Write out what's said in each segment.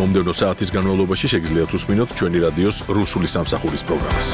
მომდევნო საათის განმავლობაში შეგიძლიათ უსმინოთ ჩვენი რადიოს რუსული სამსახურის პროგრამას.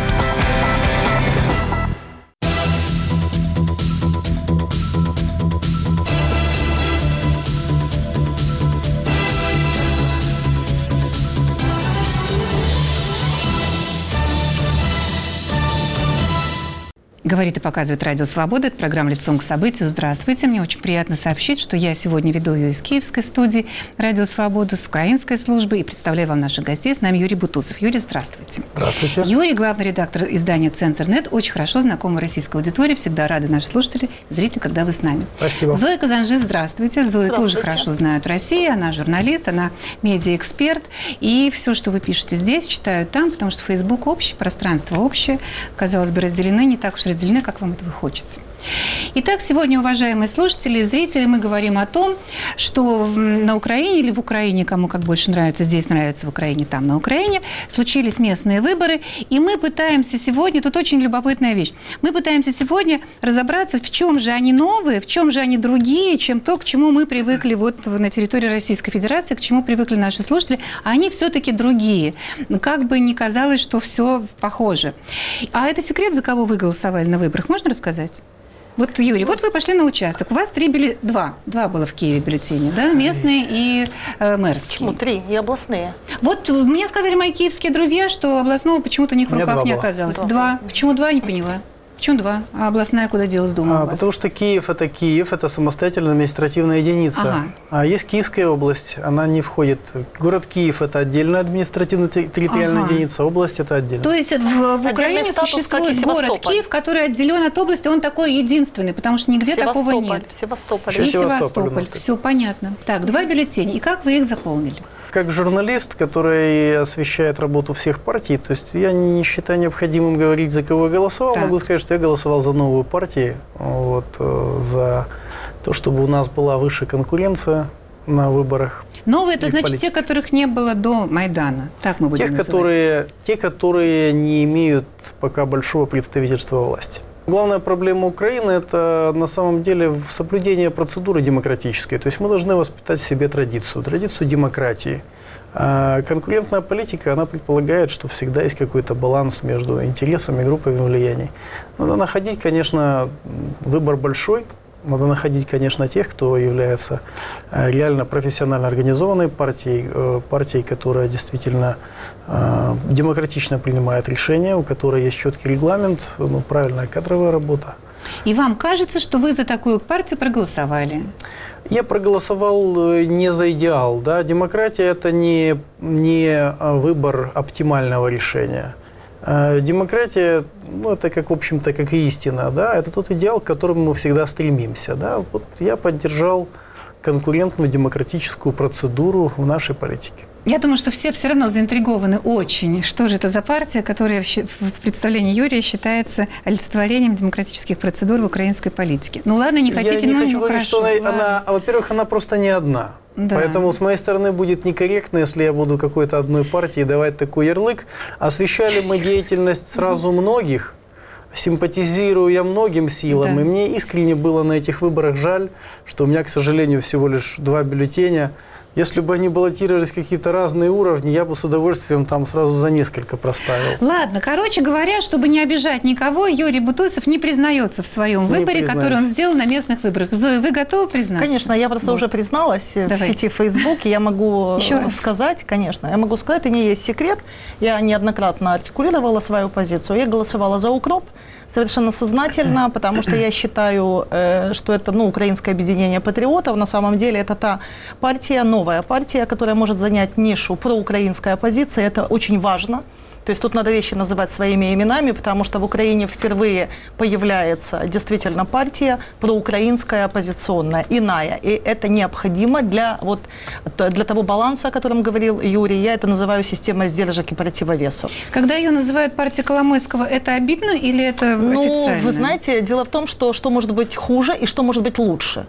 Говорит и показывает Радио Свобода. Это программа «Лицом к событию». Здравствуйте. Мне очень приятно сообщить, что я сегодня веду ее из киевской студии Радио Свобода с украинской службы и представляю вам наших гостей. С нами Юрий Бутусов. Юрий, здравствуйте. Здравствуйте. Юрий, главный редактор издания «Цензор.нет», очень хорошо знакомый российской аудитории. Всегда рады наши слушатели, зрители, когда вы с нами. Спасибо. Зоя Казанжи, здравствуйте. Зоя тоже хорошо знает Россию. Она журналист, она медиаэксперт. И все, что вы пишете здесь, читаю там, потому что Facebook общий, пространство общее. Казалось бы, разделены, не так уж разделены, как вам этого хочется. Итак, сегодня, уважаемые слушатели и зрители, мы говорим о том, что на Украине или в Украине, кому как больше нравится, здесь нравится в Украине, там на Украине, случились местные выборы, и мы пытаемся сегодня, тут очень любопытная вещь, мы пытаемся сегодня разобраться, в чем же они новые, в чем же они другие, чем то, к чему мы привыкли вот на территории Российской Федерации, к чему привыкли наши слушатели, а они все-таки другие. Как бы ни казалось, что все похоже. А это секрет, за кого вы голосовали на выборах, можно рассказать? Вот, Юрий, вот вы пошли на участок. У вас два было в Киеве бюллетени, да? Местные и мэрские. Почему 3? И областные. Вот мне сказали мои киевские друзья, что областного почему-то у них в руках не оказалось. 2. Почему 2, не поняла. Почему 2? А областная куда делась, думаю? Потому что Киев – это самостоятельная административная единица. Ага. А есть Киевская область, она не входит. Город Киев – это отдельная административно-территориальная единица, область – это отдельно. То есть в Украине существует город Киев, который отделен от области, он такой единственный, потому что нигде такого нет. Севастополь. И Севастополь. Все понятно. Так, 2 бюллетеня. И как вы их заполнили? Как журналист, который освещает работу всех партий, то есть я не считаю необходимым говорить, за кого я голосовал. Так. Могу сказать, что я голосовал за новую партию, за то, чтобы у нас была выше конкуренция на выборах. Новые – это значит те, которых не было до Майдана. Так мы будем называть. Те, которые не имеют пока большого представительства власти. Главная проблема Украины – это на самом деле соблюдение процедуры демократической. То есть мы должны воспитать в себе традицию демократии. А конкурентная политика, она предполагает, что всегда есть какой-то баланс между интересами и группами влияний. Надо находить, конечно, выбор большой. Надо находить, конечно, тех, кто является реально профессионально организованной партией, которая действительно демократично принимает решения, у которой есть четкий регламент, правильная кадровая работа. И вам кажется, что вы за такую партию проголосовали? Я проголосовал не за идеал. Да? Демократия – это не выбор оптимального решения. Демократия, это как, в общем-то, как и истина, да, это тот идеал, к которому мы всегда стремимся, да. Вот я поддержал конкурентную демократическую процедуру в нашей политике. Я думаю, что все равно заинтригованы очень. Что же это за партия, которая в представлении Юрия считается олицетворением демократических процедур в украинской политике? Ну ладно, не хотите, но хочу говорить, что во-первых, она просто не одна. Да. Поэтому с моей стороны будет некорректно, если я буду какой-то одной партии давать такой ярлык. Освещали мы деятельность сразу многих, симпатизирую я многим силам. Да. И мне искренне было на этих выборах жаль, что у меня, к сожалению, всего лишь 2 бюллетеня. Если бы они баллотировались какие-то разные уровни, я бы с удовольствием там сразу за несколько проставил. Ладно, короче говоря, чтобы не обижать никого, Юрий Бутусов не признается в своем выборе, который он сделал на местных выборах. Зоя, вы готовы признаться? Конечно, я просто уже призналась в сети Facebook. Я могу сказать, конечно, это не есть секрет. Я неоднократно артикулировала свою позицию. Я голосовала за укроп. Совершенно сознательно, потому что я считаю, что это украинское объединение патриотов. На самом деле это та партия, новая партия, которая может занять нишу проукраинской оппозиции. Это очень важно. То есть тут надо вещи называть своими именами, потому что в Украине впервые появляется действительно партия проукраинская, оппозиционная, иная. И это необходимо для того баланса, о котором говорил Юрий. Я это называю системой сдержек и противовесов. Когда ее называют партией Коломойского, это обидно или это официально? Вы знаете, дело в том, что может быть хуже и что может быть лучше.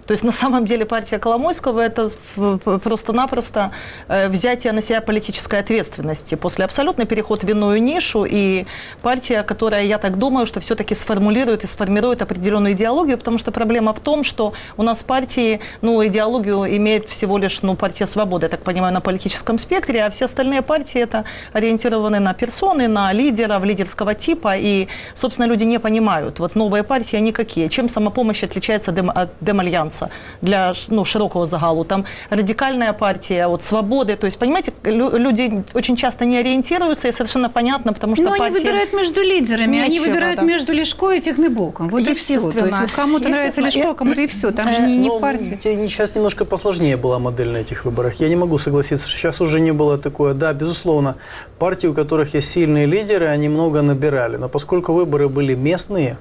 То есть на самом деле партия Коломойского – это просто-напросто взятие на себя политической ответственности. После абсолютный переход в иную нишу, и партия, которая, я так думаю, что все-таки сформулирует и сформирует определенную идеологию, потому что проблема в том, что у нас партии, идеологию имеет всего лишь, партия Свободы, я так понимаю, на политическом спектре, а все остальные партии это ориентированы на персоны, на лидеров, лидерского типа, и, собственно, люди не понимают. Вот новые партии, они какие? Чем самопомощь отличается от Демальянса для широкого загалу? Там радикальная партия от Свободы, то есть, понимаете, люди очень часто не ориентируются, и совершенно понятно, потому что партия... они выбирают между лидерами, они выбирают между Лешко и Технебоком. Вот и все. То есть вот кому-то нравится Лешко, кому-то и все. Там же не в партии. Сейчас немножко посложнее была модель на этих выборах. Я не могу согласиться, что сейчас уже не было такое. Да, безусловно, партии, у которых есть сильные лидеры, они много набирали. Но поскольку выборы были местные,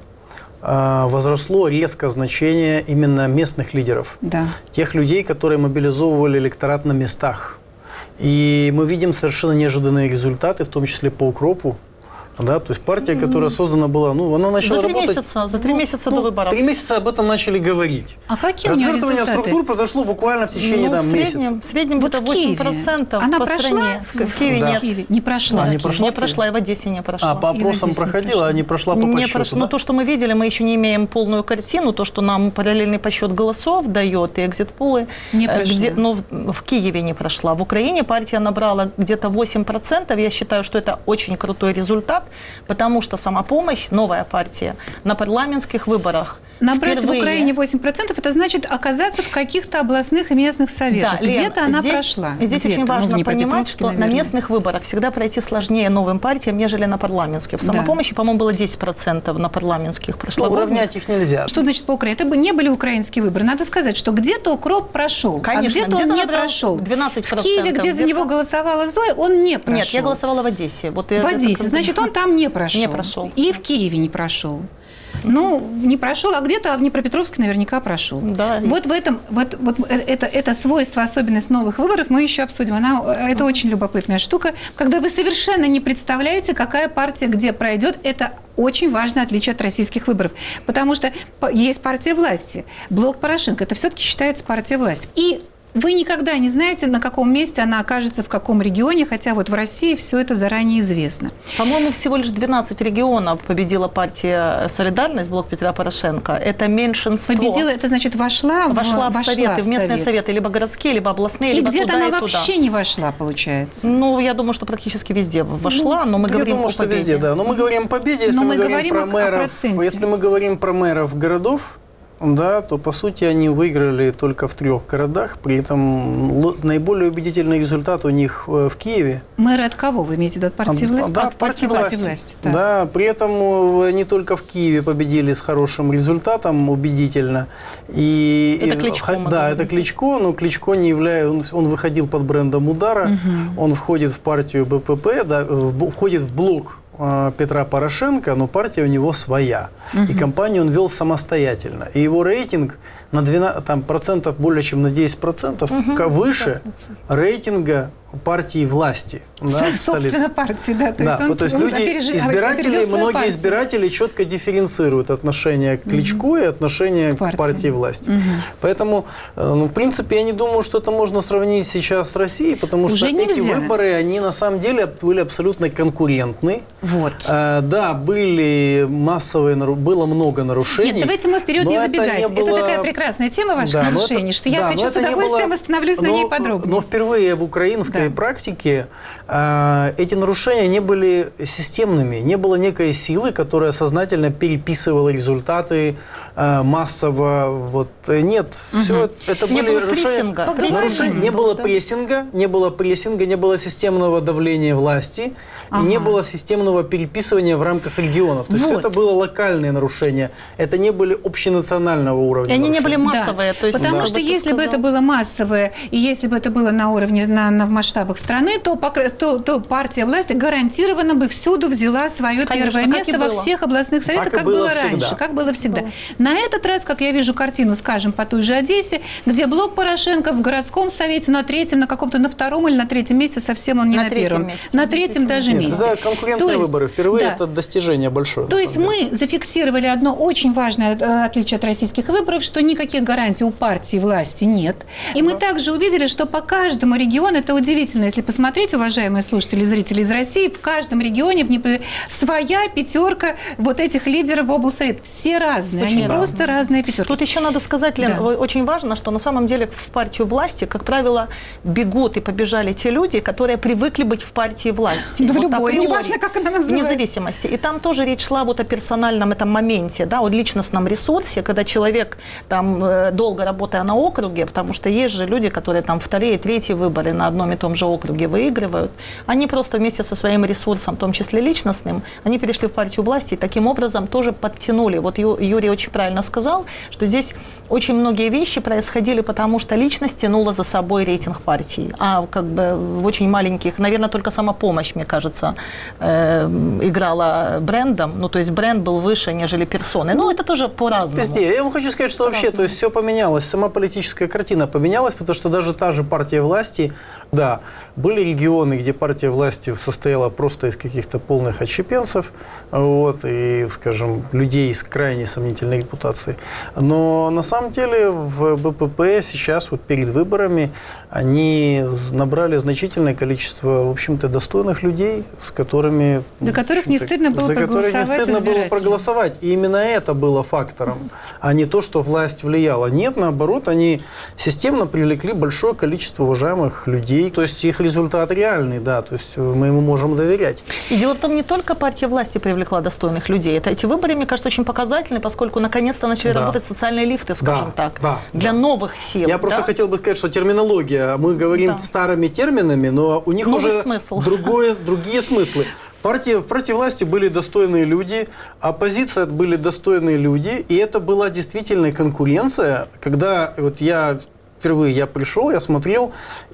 возросло резко значение именно местных лидеров. Да. Тех людей, которые мобилизовывали электорат на местах. И мы видим совершенно неожиданные результаты, в том числе по укропу. Да, то есть партия, которая создана была, она начала работать... За 3 месяца до выборов. 3 месяца об этом начали говорить. А какие у нее результаты? Развертывание структур произошло буквально в течение месяца. В среднем где-то 8% она по прошла? стране. В Киеве да. нет. В Киеве не прошла. Не прошла, и в Одессе не прошла. По опросам проходила, а не прошла по подсчету. Но то, что мы видели, мы еще не имеем полную картину. То, что нам параллельный подсчет голосов дает, и экзит-пулы. Но в Киеве не прошла. В Украине партия набрала где-то 8%. Я считаю, что это очень крутой результат, потому что самопомощь, новая партия, на парламентских выборах набрать впервые... в Украине 8% это значит оказаться в каких-то областных и местных советах. Да, где-то она прошла. Здесь очень важно понимать, что на местных выборах всегда пройти сложнее новым партиям, нежели на парламентских. В самопомощи, по-моему, было 10% на парламентских прошлогодних. Уравнять их нельзя. Что значит по Украине? Это бы не были украинские выборы. Надо сказать, что где-то укроп прошел, конечно, а где-то он не прошел. 12%. В Киеве, где за него голосовала Зоя, он не прошел. Нет, я голосовала в Одессе. В Одессе, значит, он там не прошел. Не прошел. И в Киеве не прошел. Не прошел, а где-то в Днепропетровске наверняка прошел. Да. Вот в этом, это свойство, особенность новых выборов мы еще обсудим. Это очень любопытная штука. Когда вы совершенно не представляете, какая партия где пройдет, это очень важное отличие от российских выборов. Потому что есть партия власти. Блок Порошенко, это все-таки считается партия власти. И вы никогда не знаете, на каком месте она окажется, в каком регионе, хотя вот в России все это заранее известно. По-моему, всего лишь 12 регионов победила партия «Солидарность», блок Петра Порошенко. Это меньшинство. Победила, это значит вошла в советы, в местные советы, либо городские, либо областные, и либо где-то туда, она и туда. вообще не вошла, получается. Я думаю, что практически везде вошла, но мы говорим о победе. Везде, да. Но мы говорим о победе, если мы говорим про мэров. Если мы говорим про мэров городов, да, то, по сути, они выиграли только в 3 городах. При этом наиболее убедительный результат у них в Киеве. Мэры от кого? Вы имеете в виду от партии власти? Да, от партии власти. Да, при этом они только в Киеве победили с хорошим результатом, убедительно. Это Кличко. Да, это Кличко, но Кличко не является... Он выходил под брендом «Удара», он входит в партию БПП, да, входит в блок Петра Порошенко, но партия у него своя. И кампанию он вел самостоятельно. И его рейтинг на 12%, более чем на 10% выше рейтинга партии власти. Да, собственно, партии, да. То есть люди, многие избиратели четко дифференцируют отношение к Кличко и отношение к партии власти. Поэтому, в принципе, я не думаю, что это можно сравнить сейчас с Россией, потому что эти выборы, они на самом деле были абсолютно конкурентны. Вот. Да, было много нарушений. Нет, давайте мы вперед не забегать. Это такая прекрасная тема ваших нарушений, что я хочу с удовольствием остановлюсь на ней подробно. Но впервые в украинской практике эти нарушения не были системными, не было некой силы, которая сознательно переписывала результаты массово. Нет, все это были нарушения. Не было прессинга, не было системного давления власти, и не было системного переписывания в рамках регионов. То есть это было локальные нарушения, это не были общенационального уровня. И они не были массовые. Да. Потому что если бы это было массовое, и если бы это было на уровне, в масштабах страны, то партия власти гарантированно бы всюду взяла свое первое место во всех областных советах, как было раньше, как было всегда. На этот раз, как я вижу картину, скажем, по той же Одессе, где блок Порошенко в городском совете на третьем, на каком-то на втором или на третьем месте, совсем он не на первом. На третьем даже месте. Да, конкурентные выборы. Впервые это достижение большое. То есть мы зафиксировали одно очень важное отличие от российских выборов, что никаких гарантий у партии власти нет. И мы также увидели, что по каждому региону, это удивительно, если посмотреть, уважаемые слушатели и зрители из России, в каждом регионе своя пятерка вот этих лидеров облсовета. Все разные, они просто разные пятерки. Тут еще надо сказать, Лен, очень важно, что на самом деле в партию власти, как правило, бегут и побежали те люди, которые привыкли быть в партии власти. Да, в любой, неважно, как она называется. Вне зависимости. И там тоже речь шла вот о персональном этом моменте, да, о личностном ресурсе, когда человек там долго работая на округе, потому что есть же люди, которые там вторые, третьи выборы на одном и том же округе выигрывают, они просто вместе со своим ресурсом, в том числе личностным, они перешли в партию власти и таким образом тоже подтянули. Вот Юрий очень правильно сказал, что здесь очень многие вещи происходили, потому что личность тянула за собой рейтинг партии. А как бы в очень маленьких, наверное, только самопомощь, мне кажется, играла брендом, ну то есть бренд был выше, нежели персоны. Ну это тоже по-разному. Я вам хочу сказать, что вообще, то есть все поменялось, сама политическая картина поменялась, потому что даже та же партия власти, да, были регионы, где партия власти состояла просто из каких-то полных отщепенцев, вот, и, скажем, людей с крайне сомнительной репутацией. Но на самом деле в БПП сейчас, вот перед выборами, они набрали значительное количество, в общем-то, достойных людей, с которыми... За которых не стыдно было проголосовать. И именно это было фактором, а не то, что власть влияла. Нет, наоборот, они системно привлекли большое количество уважаемых людей. То есть их результат реальный, да, то есть мы ему можем доверять. И дело в том, не только партия власти привлекла достойных людей. Эти выборы, мне кажется, очень показательны, поскольку наконец-то начали работать социальные лифты, скажем так, для новых сил. Я просто хотел бы сказать, что терминология, мы говорим старыми терминами, но у них новый уже смысл. другие смыслы. В партии власти были достойные люди, оппозиция были достойные люди, и это была действительно конкуренция, когда вот впервые я пришел, я смотрел,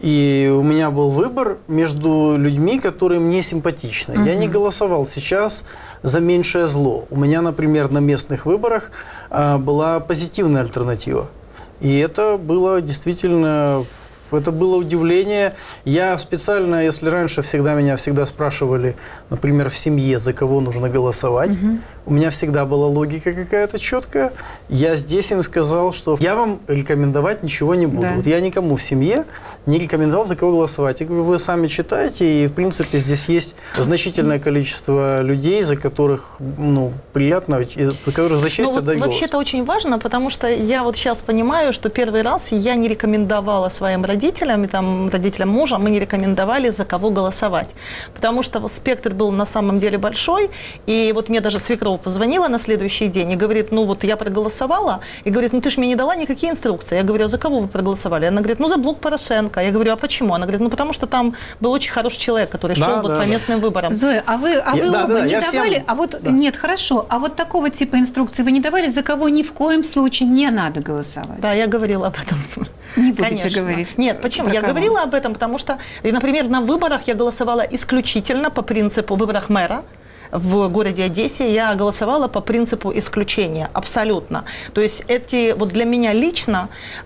и у меня был выбор между людьми, которые мне симпатичны. Я не голосовал сейчас за меньшее зло. У меня, например, на местных выборах была позитивная альтернатива. И это было действительно... Это было удивление. Я специально, если раньше меня всегда спрашивали, например, в семье, за кого нужно голосовать, у меня всегда была логика какая-то четкая. Я здесь им сказал, что я вам рекомендовать ничего не буду. Вот я никому в семье не рекомендовал, за кого голосовать. Я говорю, вы сами читаете, и, в принципе, здесь есть значительное количество людей, за которых приятно, за которых за честь отдать голос. Вообще это очень важно, потому что я вот сейчас понимаю, что первый раз я не рекомендовала своим родителям, родителям мужа, мы не рекомендовали, за кого голосовать. Потому что спектр был на самом деле большой, и вот мне даже свекровь позвонила на следующий день и говорит, я проголосовала, и говорит, ты ж мне не дала никакие инструкции. Я говорю, а за кого вы проголосовали? Она говорит, за блок Порошенко. Я говорю, а почему? Она говорит, потому что там был очень хороший человек, который шел по местным выборам. Зоя, а вы оба не давали? Нет, хорошо. А вот такого типа инструкций вы не давали, за кого ни в коем случае не надо голосовать? Да, я говорила об этом. Не будете говорить. Нет, почему? Я говорила об этом, потому что, например, на выборах я голосовала исключительно по принципу выборах мэра. В городе Одессе я голосовала по принципу исключения, абсолютно. То есть для меня лично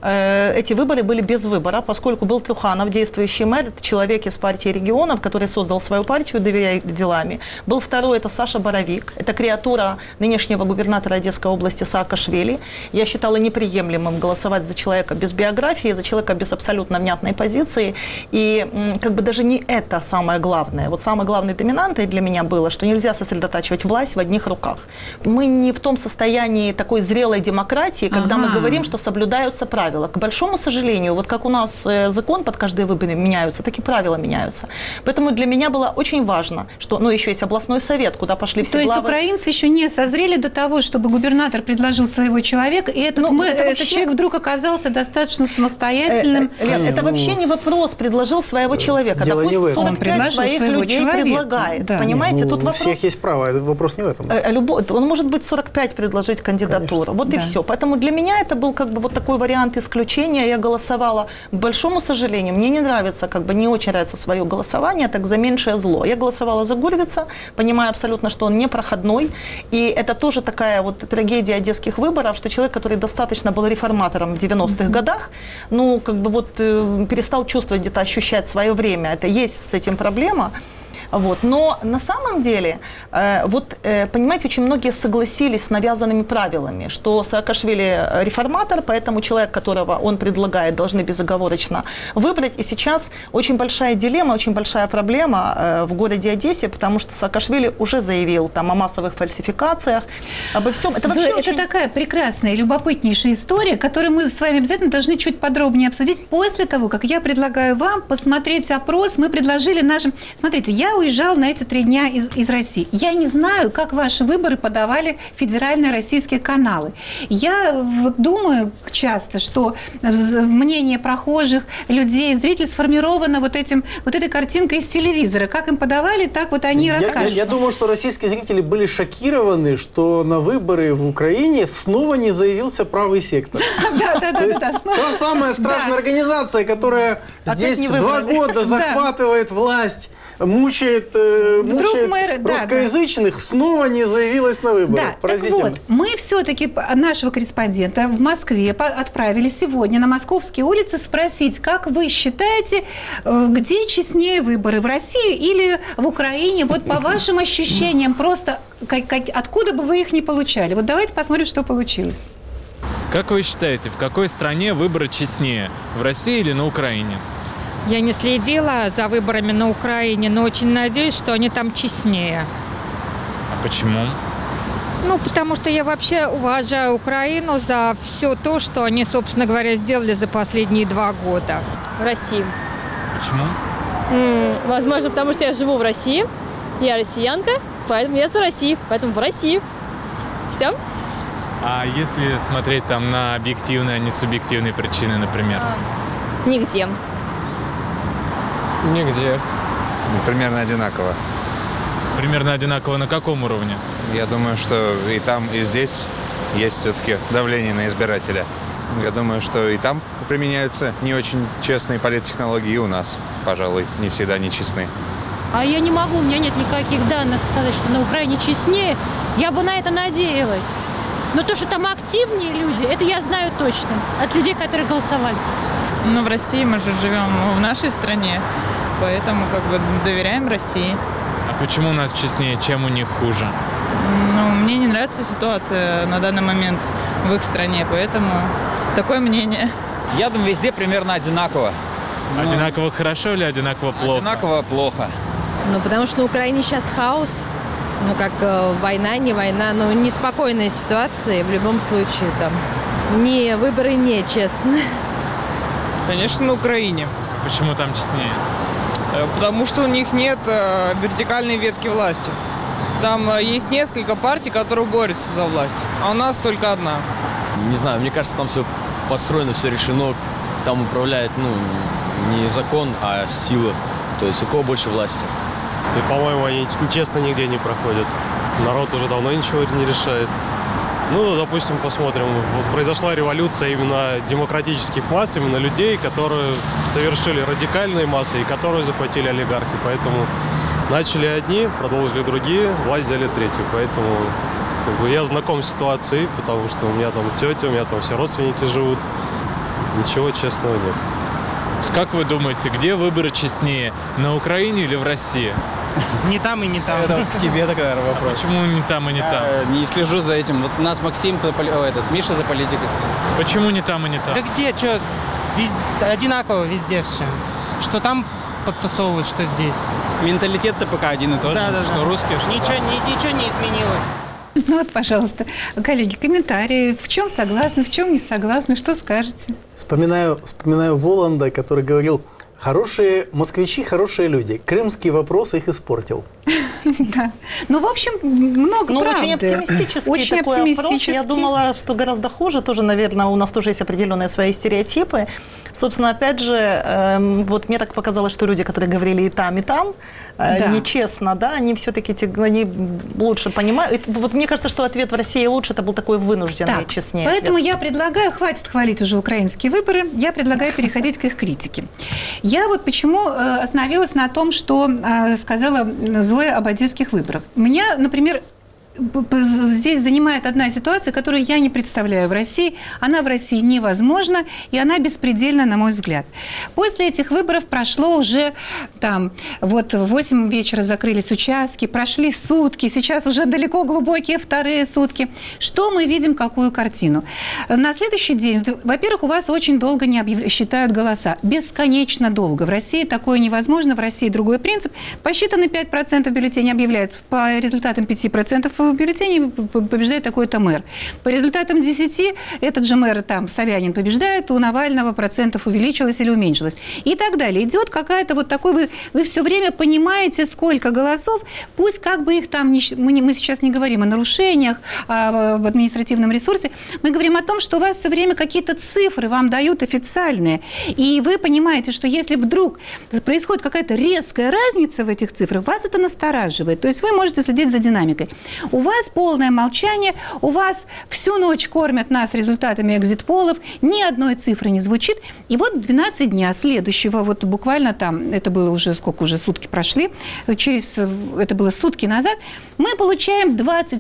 эти выборы были без выбора, поскольку был Труханов, действующий мэр, это человек из партии регионов, который создал свою партию «Доверяй делами». Был второй, это Саша Боровик, это креатура нынешнего губернатора Одесской области Саакашвили. Я считала неприемлемым голосовать за человека без биографии, за человека без абсолютно внятной позиции. И даже не это самое главное. Вот самой главной доминантой для меня было, что нельзя сосредотачивать власть в одних руках. Мы не в том состоянии такой зрелой демократии, когда мы говорим, что соблюдаются правила. К большому сожалению, вот как у нас закон под каждые выборы меняются, так и правила меняются. Поэтому для меня было очень важно, что, еще есть областной совет, куда пошли все главы. То есть украинцы еще не созрели до того, чтобы губернатор предложил своего человека, и этот человек вдруг оказался достаточно самостоятельным. Это вообще не вопрос, предложил своего человека. Дело не в этом. Допустим, 45 своих людей предлагает. Понимаете, тут вопрос есть право, вопрос не в этом. Он может быть 45 предложить кандидатуру. Конечно. Вот да. И все. Поэтому для меня это был как бы вот такой вариант исключения. Я голосовала, к большому сожалению, мне не нравится, как бы не очень нравится свое голосование, так за меньшее зло. Я голосовала за Гурвица, понимая абсолютно, что он непроходной. И это тоже такая вот трагедия одесских выборов, что человек, который достаточно был реформатором в 90-х годах, ну, как бы вот перестал чувствовать, где-то ощущать свое время. Это есть с этим проблема. Вот. Но на самом деле, понимаете, очень многие согласились с навязанными правилами, что Саакашвили реформатор, поэтому человек, которого он предлагает, должны безоговорочно выбрать. И сейчас очень большая дилемма, очень большая проблема в городе Одессе, потому что Саакашвили уже заявил там о массовых фальсификациях, обо всем. Это такая прекрасная, любопытнейшая история, которую мы с вами обязательно должны чуть подробнее обсудить после того, как я предлагаю вам посмотреть опрос. Мы предложили нашим... Смотрите, я уезжал на эти 3 дня из России. Я не знаю, как ваши выборы подавали федеральные российские каналы. Я вот думаю часто, что мнение прохожих, людей, зрителей сформировано вот этой картинкой из телевизора. Как им подавали, так вот они и расскажут. Я думаю, что российские зрители были шокированы, что на выборы в Украине снова не заявился правый сектор. То есть та самая страшная организация, которая здесь 2 года захватывает власть, мучает русскоязычных, снова не заявилась на выборы. Да, поразительно. Так вот, мы все-таки нашего корреспондента в Москве отправили сегодня на московские улицы спросить, как вы считаете, где честнее выборы, в России или в Украине? Вот по вашим ощущениям, просто откуда бы вы их не получали? Вот давайте посмотрим, что получилось. Как вы считаете, в какой стране выборы честнее, в России или на Украине? Я не следила за выборами на Украине, но очень надеюсь, что они там честнее. А почему? Ну, потому что я вообще уважаю Украину за все то, что они, собственно говоря, сделали за последние 2 года. В России. Почему? Возможно, потому что я живу в России, я россиянка, поэтому я за Россию, поэтому в России. Все. А если смотреть там на объективные, а не субъективные причины, например? Нигде. Нигде. Примерно одинаково. Примерно одинаково на каком уровне? Я думаю, что и там, и здесь есть все-таки давление на избирателя. Я думаю, что и там применяются не очень честные политтехнологии, и у нас, пожалуй, не всегда нечестны. А я не могу, у меня нет никаких данных сказать, что на Украине честнее. Я бы на это надеялась. Но то, что там активнее люди, это я знаю точно. От людей, которые голосовали. Ну, в России мы же живем в нашей стране, поэтому как бы доверяем России. А почему у нас честнее, чем у них хуже? Ну, мне не нравится ситуация на данный момент в их стране, поэтому такое мнение. Я думаю, везде примерно одинаково. Одинаково хорошо или одинаково плохо? Одинаково плохо. Ну, потому что на Украине сейчас хаос. Ну, как война, не война, но неспокойная ситуация. В любом случае, там, выборы не честны. Конечно, на Украине. Почему там честнее? Потому что у них нет вертикальной ветки власти. Там есть несколько партий, которые борются за власть, а у нас только одна. Не знаю, мне кажется, там все построено, все решено. Там управляет, не закон, а сила. То есть у кого больше власти. И, по-моему, они честно нигде не проходят. Народ уже давно ничего не решает. Ну, допустим, посмотрим. Вот произошла революция именно демократических масс, именно людей, которые совершили радикальные массы и которые захватили олигархи. Поэтому начали одни, продолжили другие, власть взяли третью. Поэтому я знаком с ситуацией, потому что у меня там тетя, у меня там все родственники живут. Ничего честного нет. Как вы думаете, где выборы честнее, на Украине или в России? Не там и не там. Это к тебе такой вопрос. А почему не там и не там? Не слежу за этим. Вот у нас Максим, Миша за политикой. Почему не там и не там? Да где, что? Одинаково везде все. Что там подтасовывают, что здесь. Менталитет-то пока один и тот же. Да. Что русские, что ничего не изменилось. Ну вот, пожалуйста, коллеги, комментарии. В чем согласны, в чем не согласны, что скажете? Вспоминаю Воланда, который говорил: хорошие москвичи, хорошие люди. Крымский вопрос их испортил. Да. Ну, в общем, много правды. Очень оптимистический такой опрос. Я думала, что гораздо хуже. Тоже, наверное, у нас тоже есть определенные свои стереотипы. Собственно, опять же, вот мне так показалось, что люди, которые говорили и там, нечестно, да, они все-таки они лучше понимают. Вот мне кажется, что ответ в России лучше, это был такой вынужденный, честнее. Поэтому я предлагаю, хватит хвалить уже украинские выборы, я предлагаю переходить к их критике. Я вот почему остановилась на том, что сказала Зоя об одесских выборах. Меня, например, здесь занимает одна ситуация, которую я не представляю в России. Она в России невозможна, и она беспредельна, на мой взгляд. После этих выборов прошло уже в 8 вечера закрылись участки, прошли сутки, сейчас уже далеко глубокие вторые сутки. Что мы видим, какую картину? На следующий день, во-первых, у вас очень долго не считают голоса. Бесконечно долго. В России такое невозможно, в России другой принцип. Посчитаны 5% бюллетеней объявляют по результатам 5%. В бюллетене побеждает такой-то мэр. По результатам 10 этот же мэр, Собянин, побеждает, у Навального процентов увеличилось или уменьшилось. И так далее. Идет какая-то вот такой... Вы все время понимаете, сколько голосов, пусть как бы их там... Мы сейчас не говорим о нарушениях, об административном ресурсе, мы говорим о том, что у вас все время какие-то цифры вам дают официальные. И вы понимаете, что если вдруг происходит какая-то резкая разница в этих цифрах, вас это настораживает. То есть вы можете следить за динамикой. У вас полное молчание, у вас всю ночь кормят нас результатами экзит-полов, ни одной цифры не звучит. И вот 12 дня следующего, вот буквально это было уже, уже сутки прошли, это было сутки назад, мы получаем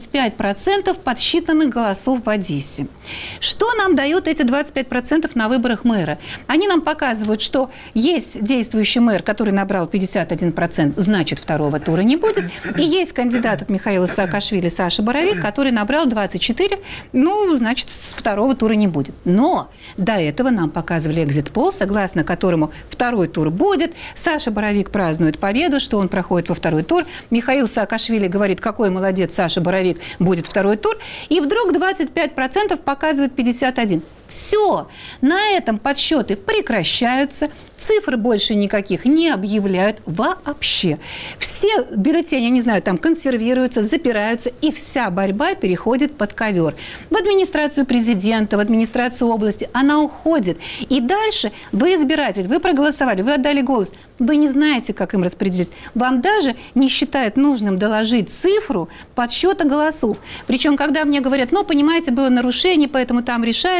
25% подсчитанных голосов в Одессе. Что нам дают эти 25% на выборах мэра? Они нам показывают, что есть действующий мэр, который набрал 51%, значит, второго тура не будет, и есть кандидат от Михаила Саакашвили Саша Боровик, который набрал 24, значит, второго тура не будет. Но до этого нам показывали экзит-пол, согласно которому второй тур будет. Саша Боровик празднует победу, что он проходит во второй тур. Михаил Саакашвили говорит, какой молодец Саша Боровик, будет второй тур. И вдруг 25% показывает 51%. Все, на этом подсчеты прекращаются, цифр больше никаких не объявляют вообще. Все бюллетени, не знаю, консервируются, запираются, и вся борьба переходит под ковер. В администрацию президента, в администрацию области она уходит. И дальше вы избиратель, вы проголосовали, вы отдали голос, вы не знаете, как им распределить. Вам даже не считают нужным доложить цифру подсчета голосов. Причем, когда мне говорят, понимаете, было нарушение, поэтому там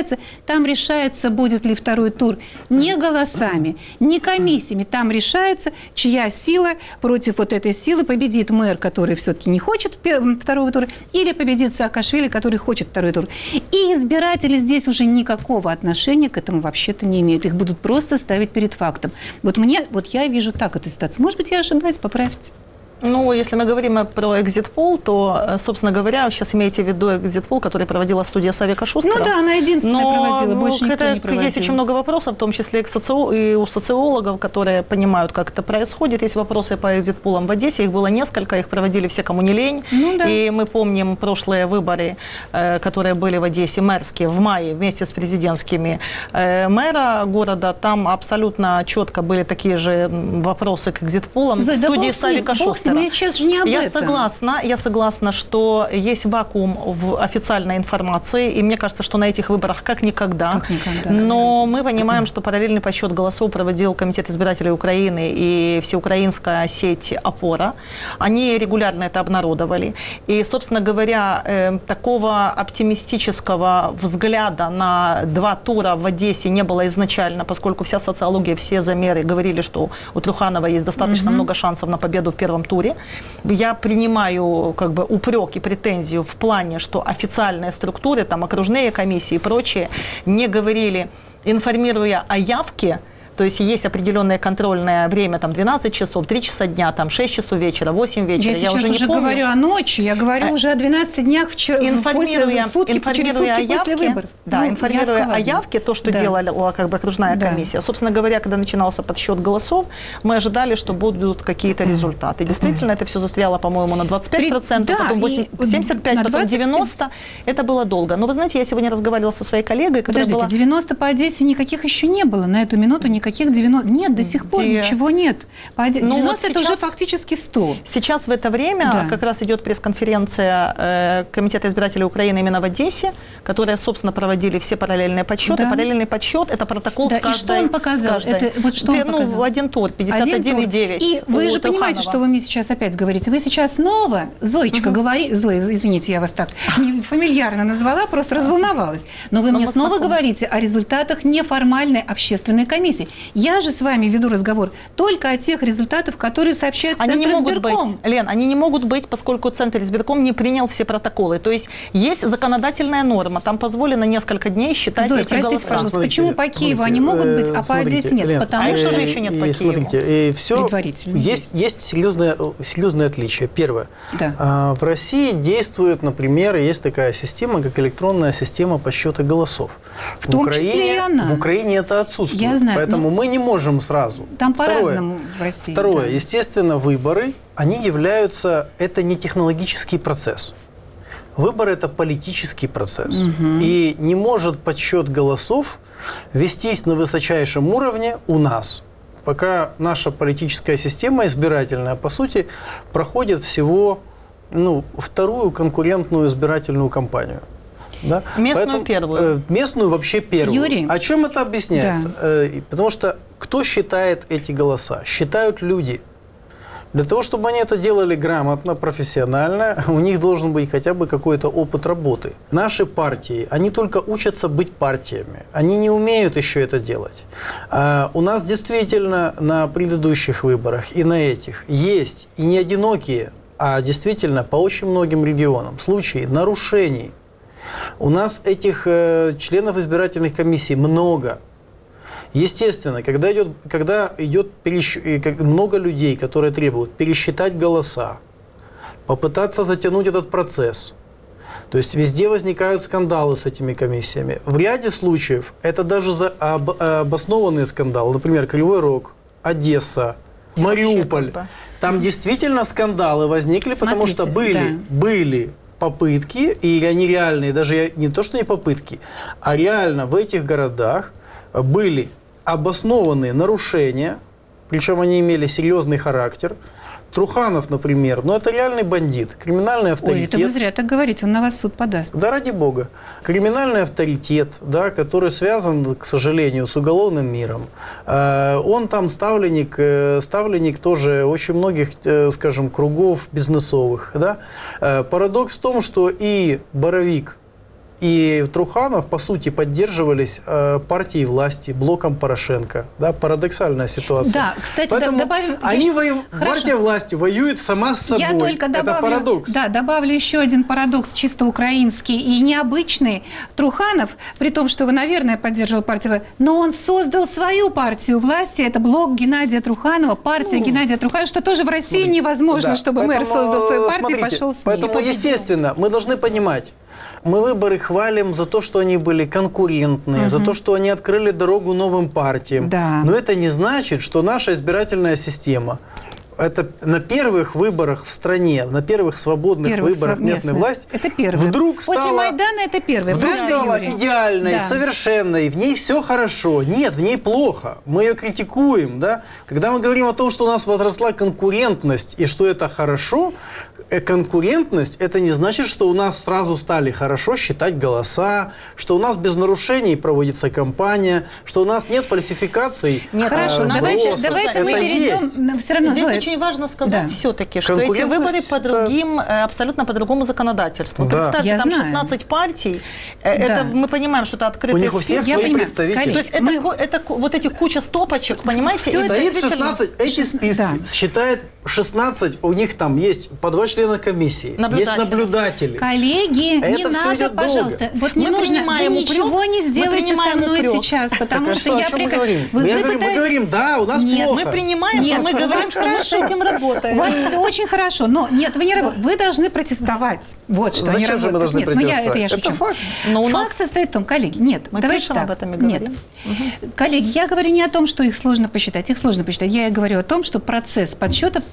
решается, будет ли второй тур не голосами, не комиссиями. Там решается, чья сила против вот этой силы, победит мэр, который все-таки не хочет второго тура, или победит Саакашвили, который хочет второй тур. И избиратели здесь уже никакого отношения к этому вообще-то не имеют. Их будут просто ставить перед фактом. Вот я вижу так эту ситуацию. Может быть, я ошибаюсь, поправьте. Если мы говорим про экзит-пол, то, собственно говоря, сейчас имеете в виду экзит-пол, который проводила студия Савика Шустера. Она единственная проводила, больше никто не проводил. Есть очень много вопросов, в том числе и у социологов, которые понимают, как это происходит. Есть вопросы по экзит-полам в Одессе, их было несколько, их проводили все, кому не лень. И мы помним прошлые выборы, которые были в Одессе, мэрские, в мае, вместе с президентскими мэра города. Там абсолютно четко были такие же вопросы к экзит-полам. В студии Савика Шустера. Сейчас же не об этом. Я согласна, что есть вакуум в официальной информации, и мне кажется, что на этих выборах как никогда. Но мы понимаем, что параллельный подсчет голосов проводил Комитет избирателей Украины и всеукраинская сеть «Опора». Они регулярно это обнародовали. И, собственно говоря, такого оптимистического взгляда на 2 тура в Одессе не было изначально, поскольку вся социология, все замеры говорили, что у Труханова есть достаточно много шансов на победу в первом туре. Я принимаю упрек и претензию в плане, что официальные структуры, окружные комиссии и прочие не говорили, информируя о явке. То есть есть определенное контрольное время, 12 часов, 3 часа дня, 6 часов вечера, 8 вечера. Я уже не помню. Говорю о ночи, я говорю уже о 12 днях информируя после выборов. Да, информируя о явке, то, что делала окружная комиссия. Собственно говоря, когда начинался подсчет голосов, мы ожидали, что будут какие-то результаты. Действительно, это все застряло, по-моему, на 25%, потом 75%, потом 90%. Это было долго. Но вы знаете, я сегодня разговаривала со своей коллегой, которая была... 90 по Одессе никаких еще не было на эту минуту, никаких 90. Нет, до сих пор ничего нет. 90 вот это уже фактически 100. Сейчас в это время как раз идет пресс-конференция Комитета избирателей Украины именно в Одессе, которые, собственно, проводили все параллельные подсчеты. Да. Параллельный подсчет – это протокол с каждой. И что он показал? Вот что он показал? Один тур, 51,9. И вы же понимаете, что вы мне сейчас опять говорите. Вы сейчас снова, Зоечка, говорите, Зоя, извините, я вас так фамильярно назвала, просто разволновалась. Но вы мне снова говорите о результатах неформальной общественной комиссии. Я же с вами веду разговор только о тех результатах, которые сообщает Центр избирком. Лен, они не могут быть, поскольку Центр избирком не принял все протоколы. То есть есть законодательная норма, там позволено несколько дней считать Зоя, эти голоса. Пожалуйста, почему по Киеву они могут быть, а по Одессе нет? Лен, потому что же еще нет по Киеву? Смотрите, все есть серьезное отличие. Первое. В России действует, например, есть такая система, как электронная система подсчета голосов. В Украине это отсутствует. Я знаю, поэтому мы не можем сразу. Там по-разному в России. Второе. Естественно, выборы, они являются, это не технологический процесс. Выборы – это политический процесс. И не может подсчет голосов вестись на высочайшем уровне у нас, пока наша политическая система избирательная, по сути, проходит всего вторую конкурентную избирательную кампанию. Да? Местную первую. Местную вообще первую. Юрий? О чем это объясняется? Потому что кто считает эти голоса? Считают люди. Для того, чтобы они это делали грамотно, профессионально, у них должен быть хотя бы какой-то опыт работы. Наши партии, они только учатся быть партиями. Они не умеют еще это делать. У нас действительно на предыдущих выборах и на этих есть и не одинокие, а действительно по очень многим регионам случаи нарушений. У нас этих членов избирательных комиссий много. Естественно, когда идет много людей, которые требуют пересчитать голоса, попытаться затянуть этот процесс, то есть везде возникают скандалы с этими комиссиями. В ряде случаев это даже обоснованные скандалы, например, Кривой Рог, Одесса, Мариуполь. Там действительно скандалы возникли, потому что были попытки, и они реальные, даже не то, что не попытки, а реально в этих городах были обоснованные нарушения, причем они имели серьезный характер. Труханов, например, это реальный бандит, криминальный авторитет. Ой, это вы зря так говорите, он на вас в суд подаст. Да, ради бога. Криминальный авторитет, да, который связан, к сожалению, с уголовным миром. Он там ставленник тоже очень многих, скажем, кругов бизнесовых. Да. Парадокс в том, что и Боровик, и Труханов, по сути, поддерживались партией власти, блоком Порошенко. Да, парадоксальная ситуация. Да, кстати, добавим... Партия власти воюет сама с собой. Я только добавлю, это парадокс. Да, добавлю еще один парадокс, чисто украинский и необычный. Труханов, при том, что вы, наверное, поддерживал партию власти, но он создал свою партию власти. Это блок Геннадия Труханова, партия Геннадия Труханова, что тоже в России невозможно, чтобы мэр создал свою партию и пошел с ней. Поэтому, естественно, мы должны понимать, мы выборы хвалим за то, что они были конкурентные, за то, что они открыли дорогу новым партиям. Да. Но это не значит, что наша избирательная система, это на первых выборах в стране, на первых свободных выборах местной власти, это первые. После Майдана это первые. Вдруг стала идеальной, совершенной, в ней все хорошо. Нет, в ней плохо. Мы ее критикуем. Да? Когда мы говорим о том, что у нас возросла конкурентность и что это хорошо, конкурентность, это не значит, что у нас сразу стали хорошо считать голоса, что у нас без нарушений проводится кампания, что у нас нет фальсификаций. Нет, хорошо, давайте мы перейдем. Все равно здесь очень важно сказать все-таки, что эти выборы абсолютно по другому законодательству. Да. Представьте, там 16 партий, это мы понимаем, что это открытый список. У них у всех свои представители. То есть это вот этих куча стопочек, понимаете? Стоит 16, эти списки считает 16, у них там есть по 2 члена комиссии, есть наблюдатели. Коллеги, не надо, пожалуйста, вот не нужно, вы ничего не сделаете со мной сейчас, потому что я мы говорим, да, у нас плохо. Мы принимаем, мы говорим, что мы с этим работаем. У вас все очень хорошо, но нет, вы не работаете, вы должны протестовать. Вот что. Зачем же мы должны протестовать? Это факт. Факт состоит в том, коллеги, нет, давайте так. об этом и говорим. Коллеги, я говорю не о том, что их сложно посчитать, я говорю о том, что процесс подсчета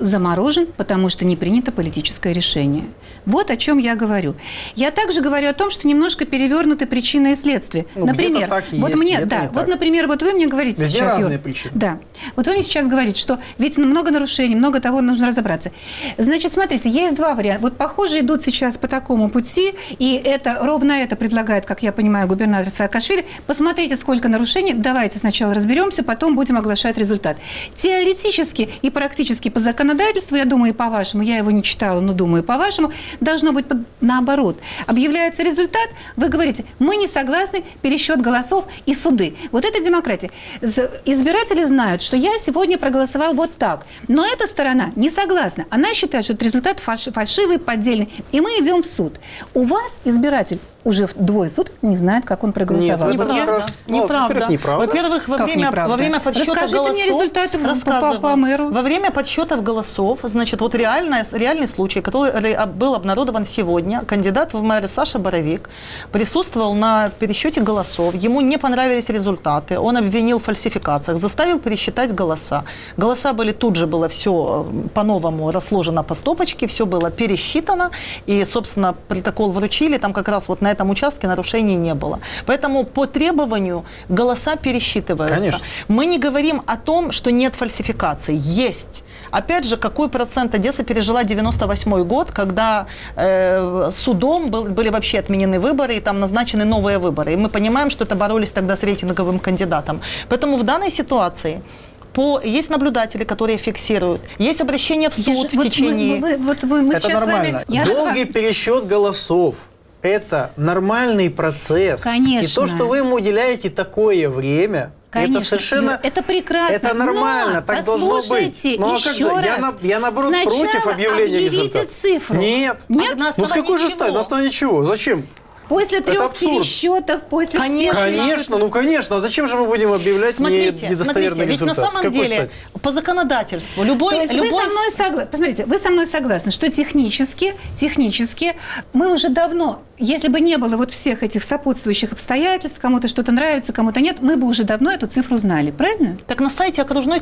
заморожен, потому что не принято политическое решение. Вот о чем я говорю. Я также говорю о том, что немножко перевернуты причины и следствия. Ну, например, так и вот есть, мне, да, вот, например, вот вы мне говорите везде сейчас, разные Юр, причины. Да, вот вы мне сейчас говорите, что ведь много нарушений, много того, нужно разобраться. Значит, смотрите, есть два варианта. Вот, похоже, идут сейчас по такому пути, и это ровно это предлагает, как я понимаю, губернатор Саакашвили. Посмотрите, сколько нарушений. Давайте сначала разберемся, потом будем оглашать результат. Теоретически и практически по законодательству, я думаю, и по-вашему, я его не читала, но думаю, по-вашему, должно быть наоборот. Объявляется результат, вы говорите, мы не согласны, пересчет голосов и суды. Вот это демократия. Избиратели знают, что я сегодня проголосовал вот так, но эта сторона не согласна. Она считает, что этот результат фальшивый, поддельный, и мы идем в суд. У вас избиратель уже двое суток не знает, как он проголосовал. Нет, неправда. Во-первых, во время подсчета голосов... мне результаты по мэру. Во время подсчетов голосов, значит, вот реальный случай, который был обнародован сегодня, кандидат в мэры Саша Боровик присутствовал на пересчете голосов, ему не понравились результаты, он обвинил в фальсификациях, заставил пересчитать голоса. Голоса были тут же, было все по-новому расложено по стопочке, все было пересчитано, и, собственно, протокол вручили, там как раз вот на этом участке нарушений не было. Поэтому по требованию голоса пересчитываются. Конечно. Мы не говорим о том, что нет фальсификаций. Есть. Опять же, какой процент? Одесса пережила 98-й год, когда судом были вообще отменены выборы, и там назначены новые выборы. И мы понимаем, что это боролись тогда с рейтинговым кандидатом. Поэтому в данной ситуации есть наблюдатели, которые фиксируют. Есть обращение в суд в течение... Это нормально. Долгий пересчет голосов. Это нормальный процесс. Конечно. И то, что вы ему уделяете такое время, конечно, это совершенно... это прекрасно. Это нормально, но так должно быть. Ну а как же? Я наоборот против объявления результата. Цифру. Нет. Ну с какой же стати? На основании чего? Зачем? После 3 пересчетов, после всех... Конечно. А зачем же мы будем объявлять недостоверный результат? Ведь на самом деле, по законодательству, любой... вы со мной согласны, что технически мы уже давно, если бы не было вот всех этих сопутствующих обстоятельств, кому-то что-то нравится, кому-то нет, мы бы уже давно эту цифру знали, правильно? Так на сайте окружной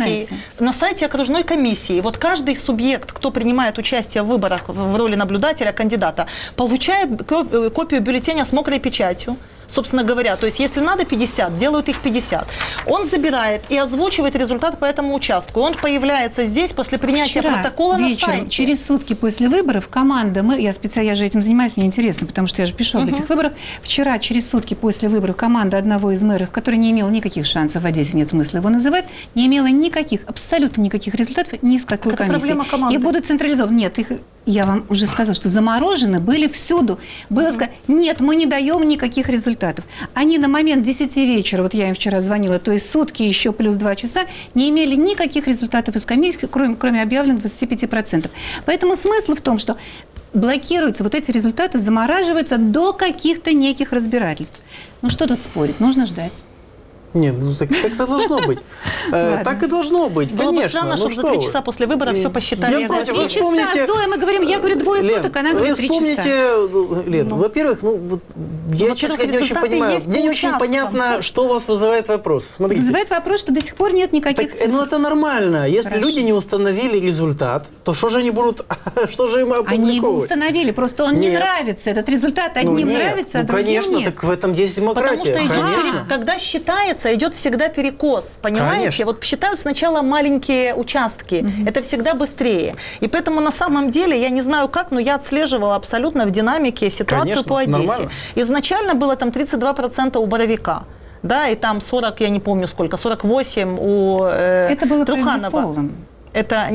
комиссии, вот каждый субъект, кто принимает участие в выборах в роли наблюдателя, кандидата, получает копию бюллетеня с мокрой печатью, собственно говоря. То есть, если надо 50, делают их 50. Он забирает и озвучивает результат по этому участку. Он появляется здесь после принятия протокола на сайте. Через сутки после выборов команда, я же этим занимаюсь, мне интересно, потому что я же пишу об этих выборах. Вчера, через сутки после выборов, команда одного из мэров, который не имел никаких шансов, в Одессе нет смысла его называть, не имела абсолютно никаких результатов ни с какой комиссии. И будут централизованы. Нет, я вам уже сказала, что заморожены были всюду. Было сказано, нет, мы не даем никаких результатов. Они на момент 10 вечера, вот я им вчера звонила, то есть сутки еще плюс 2 часа, не имели никаких результатов из комиссии, кроме объявленных 25%. Поэтому смысл в том, что блокируются вот эти результаты, замораживаются до каких-то неких разбирательств. Ну что тут спорить? Нужно ждать. Нет, так это должно быть. Так и должно быть, конечно. Было бы странно, чтобы за 3 часа после выборов все посчитали. За 3 часа, Зоя, мы говорим, я говорю 2 суток, она говорит 3 часа. Вы вспомните, Лен, во-первых, я, честно говоря, не очень понимаю. Мне не очень понятно, что у вас вызывает вопрос. Смотрите. Вызывает вопрос, что до сих пор нет никаких цифр. Ну, это нормально. Если люди не установили результат, то что же они будут, что же им опубликовывать? Они его установили, просто он не нравится. Этот результат одним нравится, а другим нет. Конечно, так в этом есть демократия. Потому что когда считается, идет всегда перекос, понимаете? Конечно. Вот считают сначала маленькие участки, это всегда быстрее. И поэтому на самом деле, я не знаю как, но я отслеживала абсолютно в динамике ситуацию по Одессе. Нормально. Изначально было там 32% у Боровика, да, и там 40, я не помню сколько, 48 у это было Труханова. Это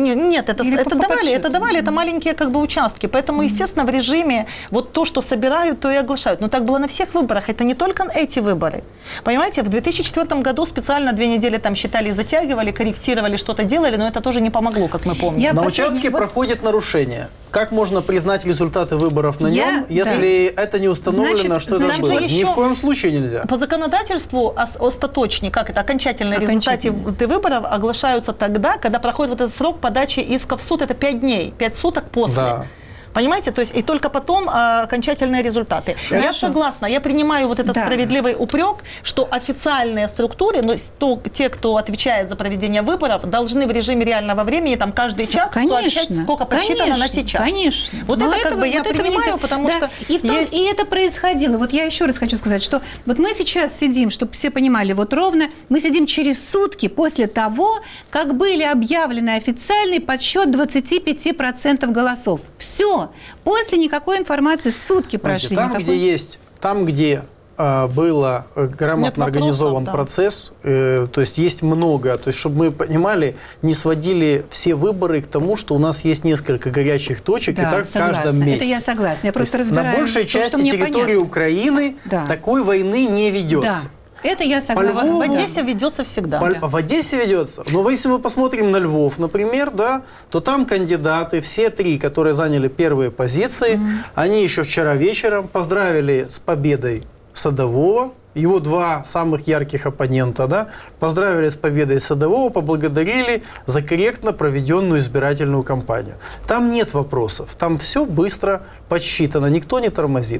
давали, это маленькие как бы участки. Поэтому, естественно, в режиме вот то, что собирают, то и оглашают. Но так было на всех выборах, это не только эти выборы. Понимаете, в 2004 году специально 2 недели там считали, затягивали, корректировали, что-то делали, но это тоже не помогло, как мы помним. На участке проходит нарушение. Как можно признать результаты выборов на нем, если это не установлено, что это было? Ни в коем случае нельзя. По законодательству остаточные, окончательные результаты выборов оглашаются тогда, когда проходит вот этот срок подачи иска в суд, это 5 дней, 5 суток после. Да. Понимаете? То есть и только потом окончательные результаты. Хорошо. Я согласна, я принимаю вот этот справедливый упрек, что официальные структуры, те, кто отвечает за проведение выборов, должны в режиме реального времени там каждый час сообщать, сколько посчитано на сейчас. Конечно. Вот это как бы я принимаю, потому что и это происходило. Вот я еще раз хочу сказать, что вот мы сейчас сидим, чтобы все понимали, вот ровно мы сидим через сутки после того, как были объявлены официальный подсчет 25% голосов. Все. После никакой информации сутки прошли. Там, где был грамотно организован процесс, то есть есть много, то есть чтобы мы понимали, не сводили все выборы к тому, что у нас есть несколько горячих точек, и так в каждом месте. Это я согласна. Я просто разбираю. На большей части территории Украины такой войны не ведется. Это я согласна. В Одессе ведется всегда. В Одессе ведется. Но если мы посмотрим на Львов, например, то там кандидаты, все три, которые заняли первые позиции, они еще вчера вечером поздравили с победой Садового, его два самых ярких оппонента, поздравили с победой Садового, поблагодарили за корректно проведенную избирательную кампанию. Там нет вопросов, там все быстро подсчитано, никто не тормозит.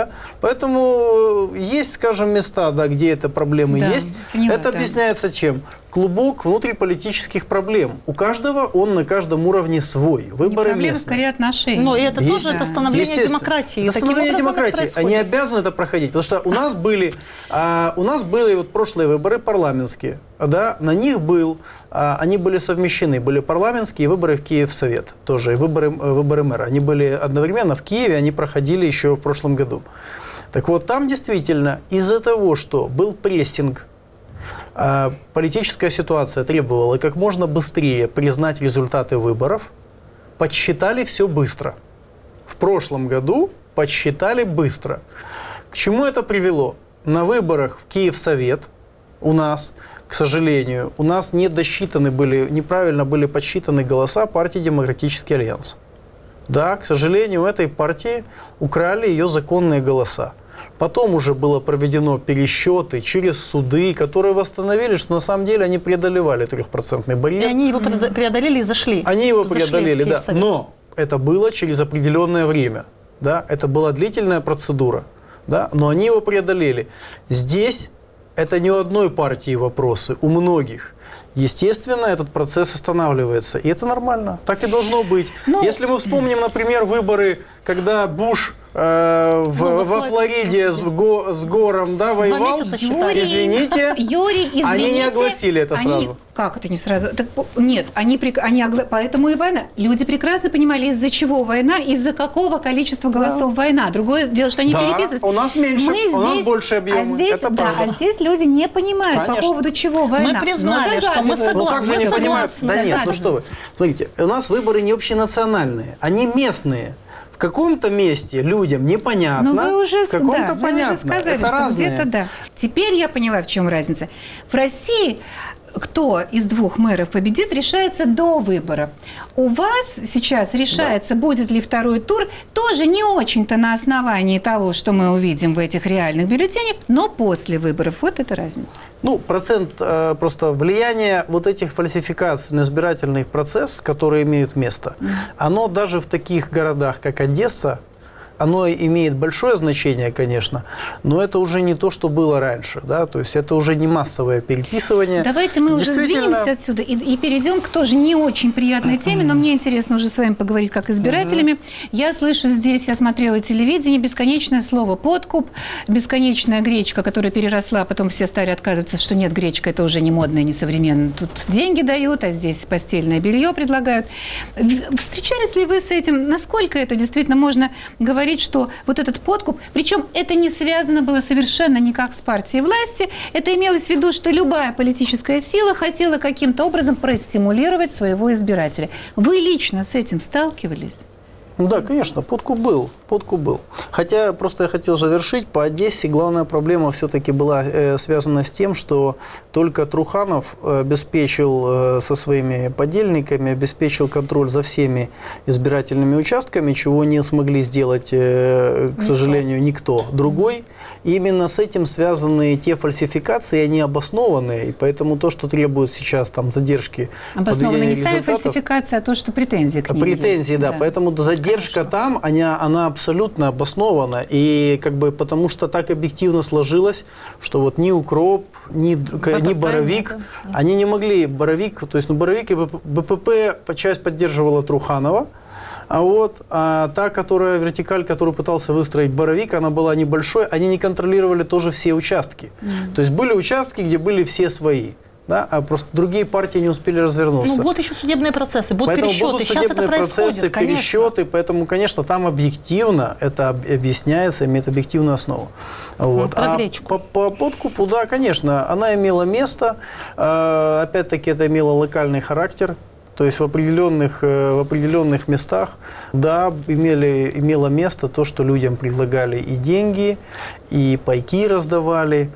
Поэтому есть, скажем, места, где эта проблема есть. Это объясняется чем? Клубок внутриполитических проблем. У каждого он на каждом уровне свой. Выборы проблемы, скорее отношения. Но это тоже это становление демократии. Становление демократии. Они обязаны это проходить. Потому что у нас были вот прошлые выборы парламентские. На них они были совмещены. Были парламентские выборы в Киевсовет. Тоже и выборы мэра. Они были одновременно в Киеве, они проходили еще в прошлом году. Так вот, там действительно из-за того, что был прессинг, политическая ситуация требовала как можно быстрее признать результаты выборов, подсчитали все быстро. В прошлом году подсчитали быстро. К чему это привело? На выборах в Киевсовет у нас, к сожалению, неправильно были подсчитаны голоса партии «Демократический альянс». Да, к сожалению, у этой партии украли ее законные голоса. Потом уже было проведено пересчеты через суды, которые восстановили, что на самом деле они преодолевали 3% барьер. И они его преодолели и зашли. Они его преодолели, да. Но это было через определенное время. Да? Это была длительная процедура. Да? Но они его преодолели. Здесь это не у одной партии вопросы, у многих. Естественно, этот процесс останавливается. И это нормально. Так и должно быть. Если мы вспомним, например, выборы, когда Буш во Флориде с Гором воевал, извините, они не огласили это сразу. Как это не сразу? Нет, поэтому и война. Люди прекрасно понимали, из-за чего война, из-за какого количества голосов война. Другое дело, что они переписывались. У нас меньше, у нас больше объема. А здесь люди не понимают, по поводу чего война. Мы признали, что мы согласны. Как же не понимают? Да нет, что вы. Смотрите, у нас выборы не общенациональные, они местные. В каком-то месте людям непонятно, в каком-то понятно. Сказали, это разное. Теперь я поняла, в чем разница. В России кто из двух мэров победит, решается до выборов. У вас сейчас решается, будет ли второй тур, тоже не очень-то на основании того, что мы увидим в этих реальных бюллетенях, но после выборов. Вот это разница. Процент просто влияния вот этих фальсификаций на избирательный процесс, которые имеют место, оно даже в таких городах, как Одесса, оно имеет большое значение, конечно, но это уже не то, что было раньше. Да? То есть это уже не массовое переписывание. Давайте мы уже сдвинемся отсюда и перейдем к тоже не очень приятной теме, но мне интересно уже с вами поговорить как избирателями. Я слышу здесь, я смотрела телевидение, бесконечное слово «подкуп», бесконечная гречка, которая переросла, а потом все стали отказываться, что нет, гречка – это уже не модно, не современно. Тут деньги дают, а здесь постельное белье предлагают. Встречались ли вы с этим? Насколько это действительно можно говорить, что вот этот подкуп, причем это не связано было совершенно никак с партией власти, это имелось в виду, что любая политическая сила хотела каким-то образом простимулировать своего избирателя. Вы лично с этим сталкивались? Да, конечно, подкуп был. Хотя просто я хотел завершить, по Одессе главная проблема все-таки была связана с тем, что только Труханов обеспечил со своими подельниками, обеспечил контроль за всеми избирательными участками, чего не смогли сделать, к сожалению, никто другой. И именно с этим связаны те фальсификации, они обоснованные, и поэтому то, что требует сейчас задержки обоснованные не сами фальсификации, а то, что претензии к ним есть. Да, поэтому задержки поддержка там, она абсолютно обоснована. И как бы потому что так объективно сложилось, что вот ни укроп, ни Боровик, они не могли. Боровик, то есть Боровик и БПП часть поддерживала Труханова. А та, вертикаль, которую пытался выстроить Боровик, она была небольшой, они не контролировали тоже все участки. То есть были участки, где были все свои. Да, а просто другие партии не успели развернуться. Ну, будут еще судебные процессы, будут поэтому пересчеты. Будут сейчас судебные это процессы, пересчеты, поэтому, конечно, там объективно это объясняется, имеет объективную основу. Вот. Про гречку. По подкупу, да, конечно, она имела место, опять-таки это имело локальный характер. То есть в определенных местах, да, имело место то, что людям предлагали и деньги, и пайки раздавали.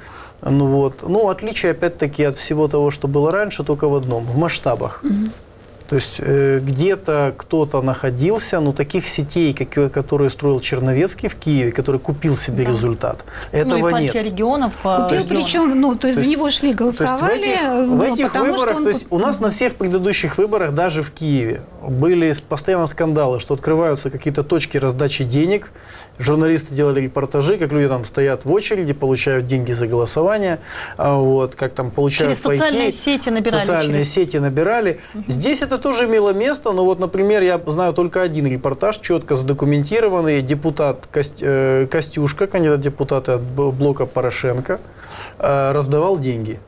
Отличие, опять-таки, от всего того, что было раньше, только в одном – в масштабах. То есть где-то кто-то находился, но таких сетей, которые строил Черновецкий в Киеве, который купил себе результат, этого нет. Регионов купил, причем, то есть за него шли, голосовали. В этих выборах, то есть у нас на всех предыдущих выборах, даже в Киеве, были постоянно скандалы, что открываются какие-то точки раздачи денег, журналисты делали репортажи, как люди там стоят в очереди, получают деньги за голосование, как там получают пайки. Через социальные сети набирали. Здесь это тоже имело место, но например, я знаю только один репортаж, четко задокументированный. Депутат Костюшка, кандидат депутата от блока Порошенко, раздавал деньги.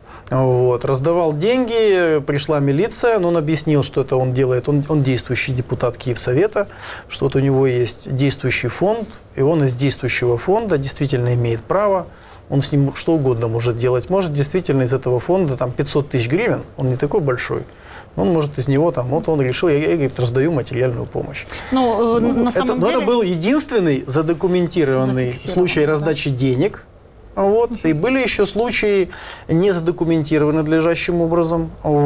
Раздавал деньги, пришла милиция, но он объяснил, что это он делает. Он действующий депутат Киевсовета, что у него есть действующий фонд, и он из действующего фонда действительно имеет право, он с ним что угодно может делать. Может действительно из этого фонда 500 тысяч гривен, он не такой большой, он может из него, он решил, я раздаю материальную помощь. Это был единственный задокументированный случай раздачи денег. И были еще случаи, не задокументированные надлежащим образом.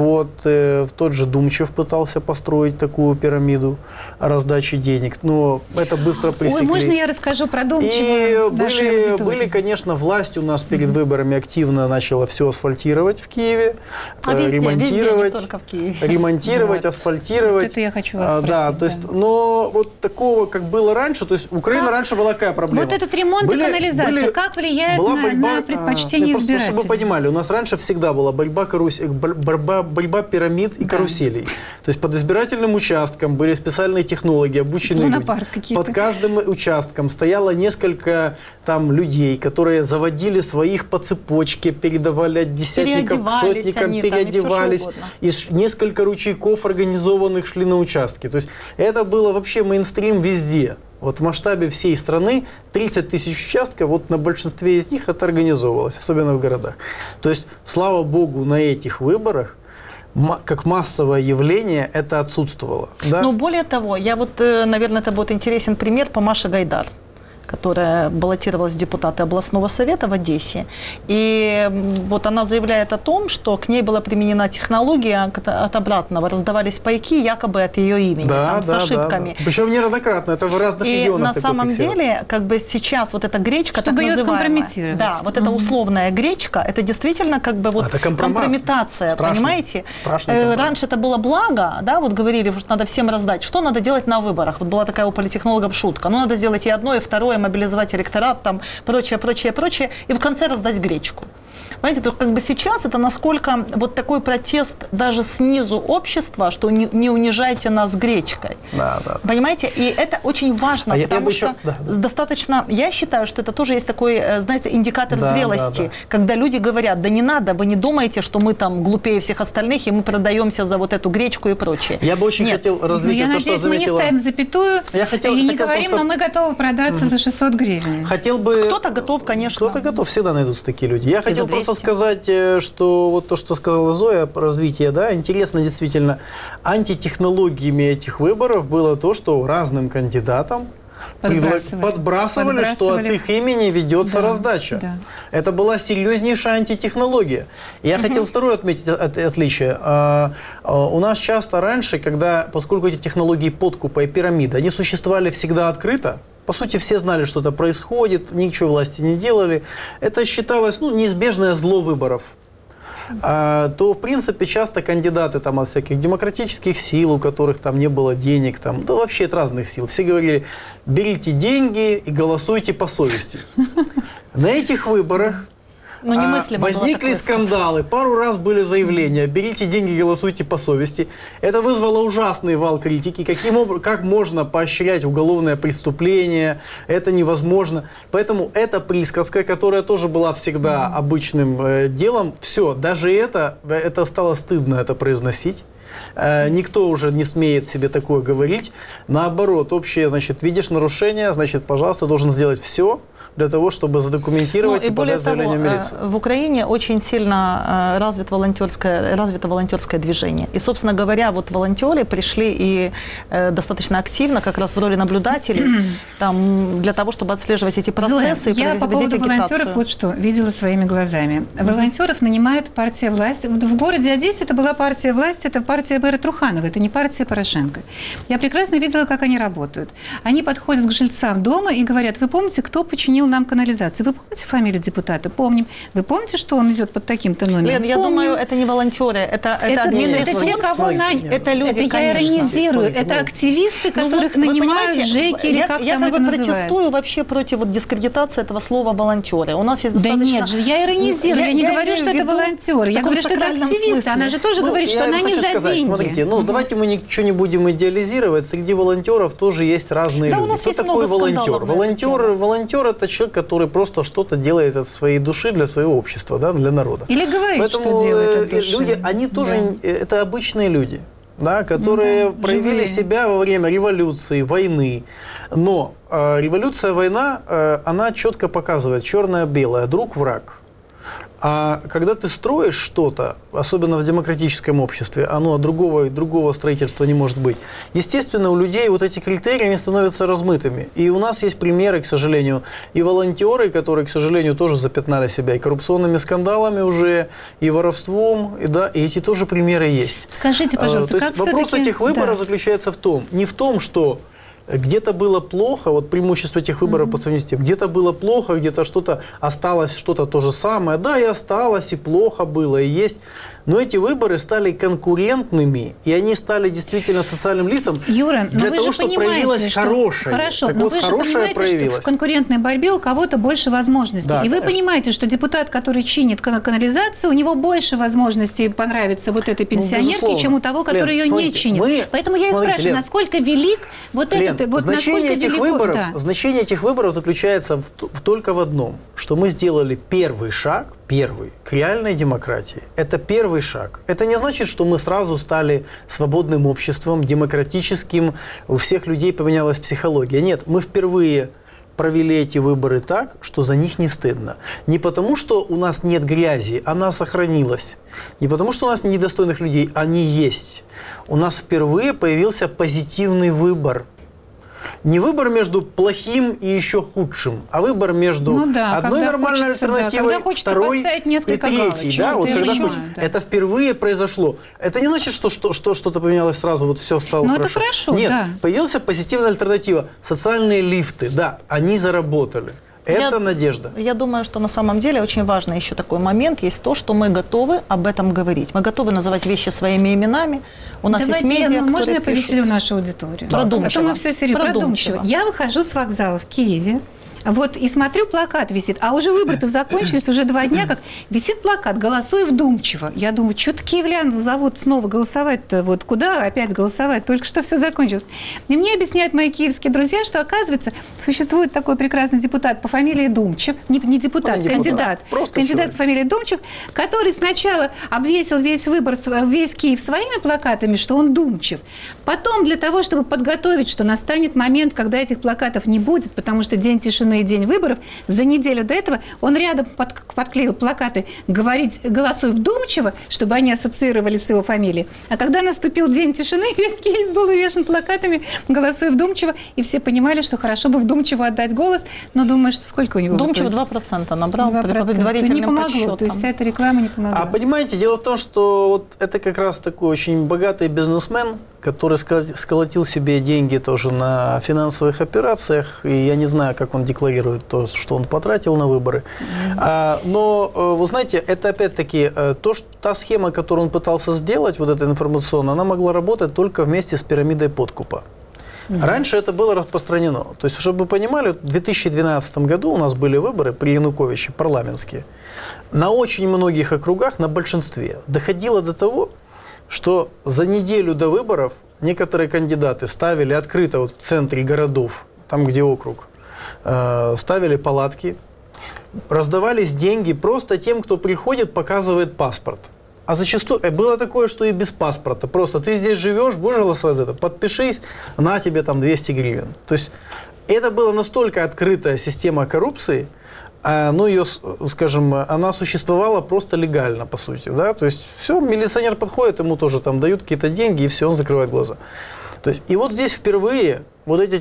Тот же Думчев пытался построить такую пирамиду раздачи денег, но это быстро пресекли. Можно я расскажу про Думчева? И были, конечно, власть у нас перед выборами активно начала все асфальтировать в Киеве, ремонтировать, не только в Киеве. Ремонтировать, асфальтировать. Это я хочу вас спросить. То есть, но такого, как было раньше, то есть Украина раньше была какая проблема? Этот ремонт и канализация, как влияет на предпочтение избирателей? Чтобы вы понимали, у нас раньше всегда была борьба пирамид и каруселей. То есть под избирательным участком были специальные технологии, обученные люди. Под каждым участком стояло несколько людей, которые заводили своих по цепочке, передавали от десятников к сотникам, переодевались. И несколько ручейков организованных шли на участки. То есть это было вообще мейнстрим везде. В масштабе всей страны 30 тысяч участков, на большинстве из них это организовывалось, особенно в городах. То есть, слава богу, на этих выборах как массовое явление это отсутствовало. Да? Но более того, наверное, это будет интересен пример по Маше Гайдар, которая баллотировалась в депутаты областного совета в Одессе. И она заявляет о том, что к ней была применена технология от обратного. Раздавались пайки якобы от ее имени, с ошибками. Да. Причем неоднократно, это в разных регионах. И на самом деле, сейчас эта гречка, чтобы так ее называемая, скомпрометировать. эта условная гречка, это действительно это компрометация, понимаете? Раньше это было благо, говорили, что надо всем раздать. Что надо делать на выборах? Была такая у политтехнологов шутка. Надо сделать и одно, и второе, мобилизовать электорат, прочее, и в конце раздать гречку. Понимаете, то сейчас это насколько такой протест даже снизу общества, что не унижайте нас гречкой. Да. Понимаете? И это очень важно, потому что достаточно, я считаю, что это тоже есть такой, индикатор зрелости, когда люди говорят, да не надо, вы не думаете, что мы глупее всех остальных, и мы продаемся за эту гречку и прочее. Я бы очень хотел развить то, что заметила. Мы не ставим запятую и не говорим, но мы готовы продаться за 600 гривен. Кто-то готов, конечно. Кто-то готов, всегда найдутся такие люди. Я хотел просто сказать, что то, что сказала Зоя про развитие, интересно действительно, антитехнологиями этих выборов было то, что разным кандидатам подбрасывали, что от их имени ведется раздача. Да. Это была серьезнейшая антитехнология. Я хотел второе отметить отличие. У нас часто раньше, поскольку эти технологии подкупа и пирамиды, они существовали всегда открыто, по сути, все знали, что это происходит, ничего власти не делали. Это считалось неизбежное зло выборов. то, в принципе, часто кандидаты там от всяких демократических сил, у которых там не было денег, там, да вообще от разных сил, все говорили, берите деньги и голосуйте по совести. На этих выборах возникли скандалы, пару раз были заявления, берите деньги, голосуйте по совести. Это вызвало ужасный вал критики. Как можно поощрять уголовное преступление? Это невозможно. Поэтому эта присказка, которая тоже была всегда обычным делом, все, даже это стало стыдно это произносить. Никто уже не смеет себе такое говорить. Наоборот, общее, значит, видишь нарушение, значит, пожалуйста, должен сделать все для того, чтобы задокументировать и подать заявление в милицию. В Украине очень сильно развито волонтерское движение. И, собственно говоря, вот волонтеры пришли и достаточно активно, как раз в роли наблюдателей, там, для того, чтобы отслеживать эти процессы. Зоя, я по поводу волонтеров вот что видела своими глазами. Волонтеров нанимает партия власти. В городе Одессе это была партия власти, это партия мэра Труханова, это не партия Порошенко. Я прекрасно видела, как они работают. Они подходят к жильцам дома и говорят, вы помните, кто починил нам канализацию? Вы помните фамилию депутата? Помним. Вы помните, что он идет под таким-то номером? Лен, я думаю, это не волонтеры, это те, кого это люди, это я иронизирую. Это активисты, которых нанимают ЖЭКи или как там это называется. Я протестую вообще против дискредитации этого слова волонтеры. У нас есть достаточно... Да нет же, я иронизирую. Я не говорю, что это волонтеры. Я говорю, что это активисты. Она же тоже говорит, что она не за деньги. Смотрите, давайте мы ничего не будем идеализировать. Среди волонтеров тоже есть разные люди. Кто такой волонтер? Волонтер – это человек, который просто что-то делает от своей души для своего общества, да, для народа. Или говорит, поэтому что делает от души. Люди, они тоже, это обычные люди, да, которые проявили себя во время революции, войны. Но революция, война, она четко показывает черное-белое, друг-враг. А когда ты строишь что-то, особенно в демократическом обществе, другого строительства не может быть. Естественно, у людей вот эти критерии, они становятся размытыми. И у нас есть примеры, к сожалению, и волонтеры, которые, к сожалению, тоже запятнали себя и коррупционными скандалами уже, и воровством, и эти тоже примеры есть. Скажите, пожалуйста, то есть вопрос этих выборов заключается не в том, что где-то было плохо, вот преимущество этих выборов по сравнению с тем, где-то было плохо, где-то что-то осталось, что-то то же самое. Да, и осталось, и плохо было, и есть. Но эти выборы стали конкурентными, и они стали действительно социальным лифтом для того, чтобы проявилось хорошее. Хорошо, но вы же понимаете, что в конкурентной борьбе у кого-то больше возможностей. Да, и вы понимаете, что депутат, который чинит канализацию, у него больше возможностей понравиться вот этой пенсионерке, чем у того, который ее не чинит. Поэтому я и спрашиваю, насколько велик вот этот... Значение этих выборов заключается только в одном, что мы сделали первый шаг, к реальной демократии. Это первый шаг. Это не значит, что мы сразу стали свободным обществом, демократическим, у всех людей поменялась психология. Нет, мы впервые провели эти выборы так, что за них не стыдно. Не потому, что у нас нет грязи, она сохранилась. Не потому, что у нас недостойных людей, они есть. У нас впервые появился позитивный выбор. Не выбор между плохим и еще худшим, а выбор между одной нормальной альтернативой, второй и третьей. Да, вот это впервые произошло. Это не значит, что что-то поменялось сразу, вот все стало хорошо. Это хорошо. Нет, появилась позитивная альтернатива. Социальные лифты, да, они заработали. Это надежда. Я думаю, что на самом деле очень важный еще такой момент есть то, что мы готовы об этом говорить. Мы готовы называть вещи своими именами. У нас есть медиа, можно я повеселю нашу аудиторию? Продумчиво. А то мы все серьезно. Продумчиво. Я выхожу с вокзала в Киеве. Вот, и смотрю, плакат висит. А уже выборы-то закончились, уже 2 дня, как висит плакат «Голосуй вдумчиво». Я думаю, что-то киевлян зовут снова голосовать-то, вот куда опять голосовать? Только что все закончилось. И мне объясняют мои киевские друзья, что, оказывается, существует такой прекрасный депутат по фамилии Думчев, не депутат, кандидат по фамилии Думчев, который сначала обвесил весь Киев своими плакатами, что он Думчев. Потом для того, чтобы подготовить, что настанет момент, когда этих плакатов не будет, потому что день тишины и день выборов, за неделю до этого он рядом подклеил плакаты «Голосуй вдумчиво», чтобы они ассоциировались с его фамилией. А когда наступил день тишины, весь Киев был увешан плакатами «Голосуй вдумчиво», и все понимали, что хорошо бы вдумчиво отдать голос, но думаю, что сколько у него? Вдумчиво 2% набрал по предварительным не помогло, подсчетам. То есть вся эта реклама не помогла. А понимаете, дело в том, что вот это как раз такой очень богатый бизнесмен, который сколотил себе деньги тоже на финансовых операциях, и я не знаю, как он декларирует то, что он потратил на выборы. Но, вы знаете, это опять-таки та схема, которую он пытался сделать, вот эта информационная, она могла работать только вместе с пирамидой подкупа. Раньше это было распространено. То есть, чтобы вы понимали, в 2012 году у нас были выборы при Януковиче, парламентские. На очень многих округах, на большинстве, доходило до того, что за неделю до выборов некоторые кандидаты ставили открыто вот в центре городов, там, где округ, ставили палатки, раздавались деньги просто тем, кто приходит, показывает паспорт. А зачастую было такое, что и без паспорта. Просто ты здесь живешь, будешь голосовать за это, подпишись, на тебе там 200 гривен. То есть это была настолько открытая система коррупции, ну, ее, скажем, она существовала просто легально, по сути, да, то есть все, милиционер подходит, ему тоже там дают какие-то деньги, и все, он закрывает глаза. То есть, и вот здесь впервые вот эти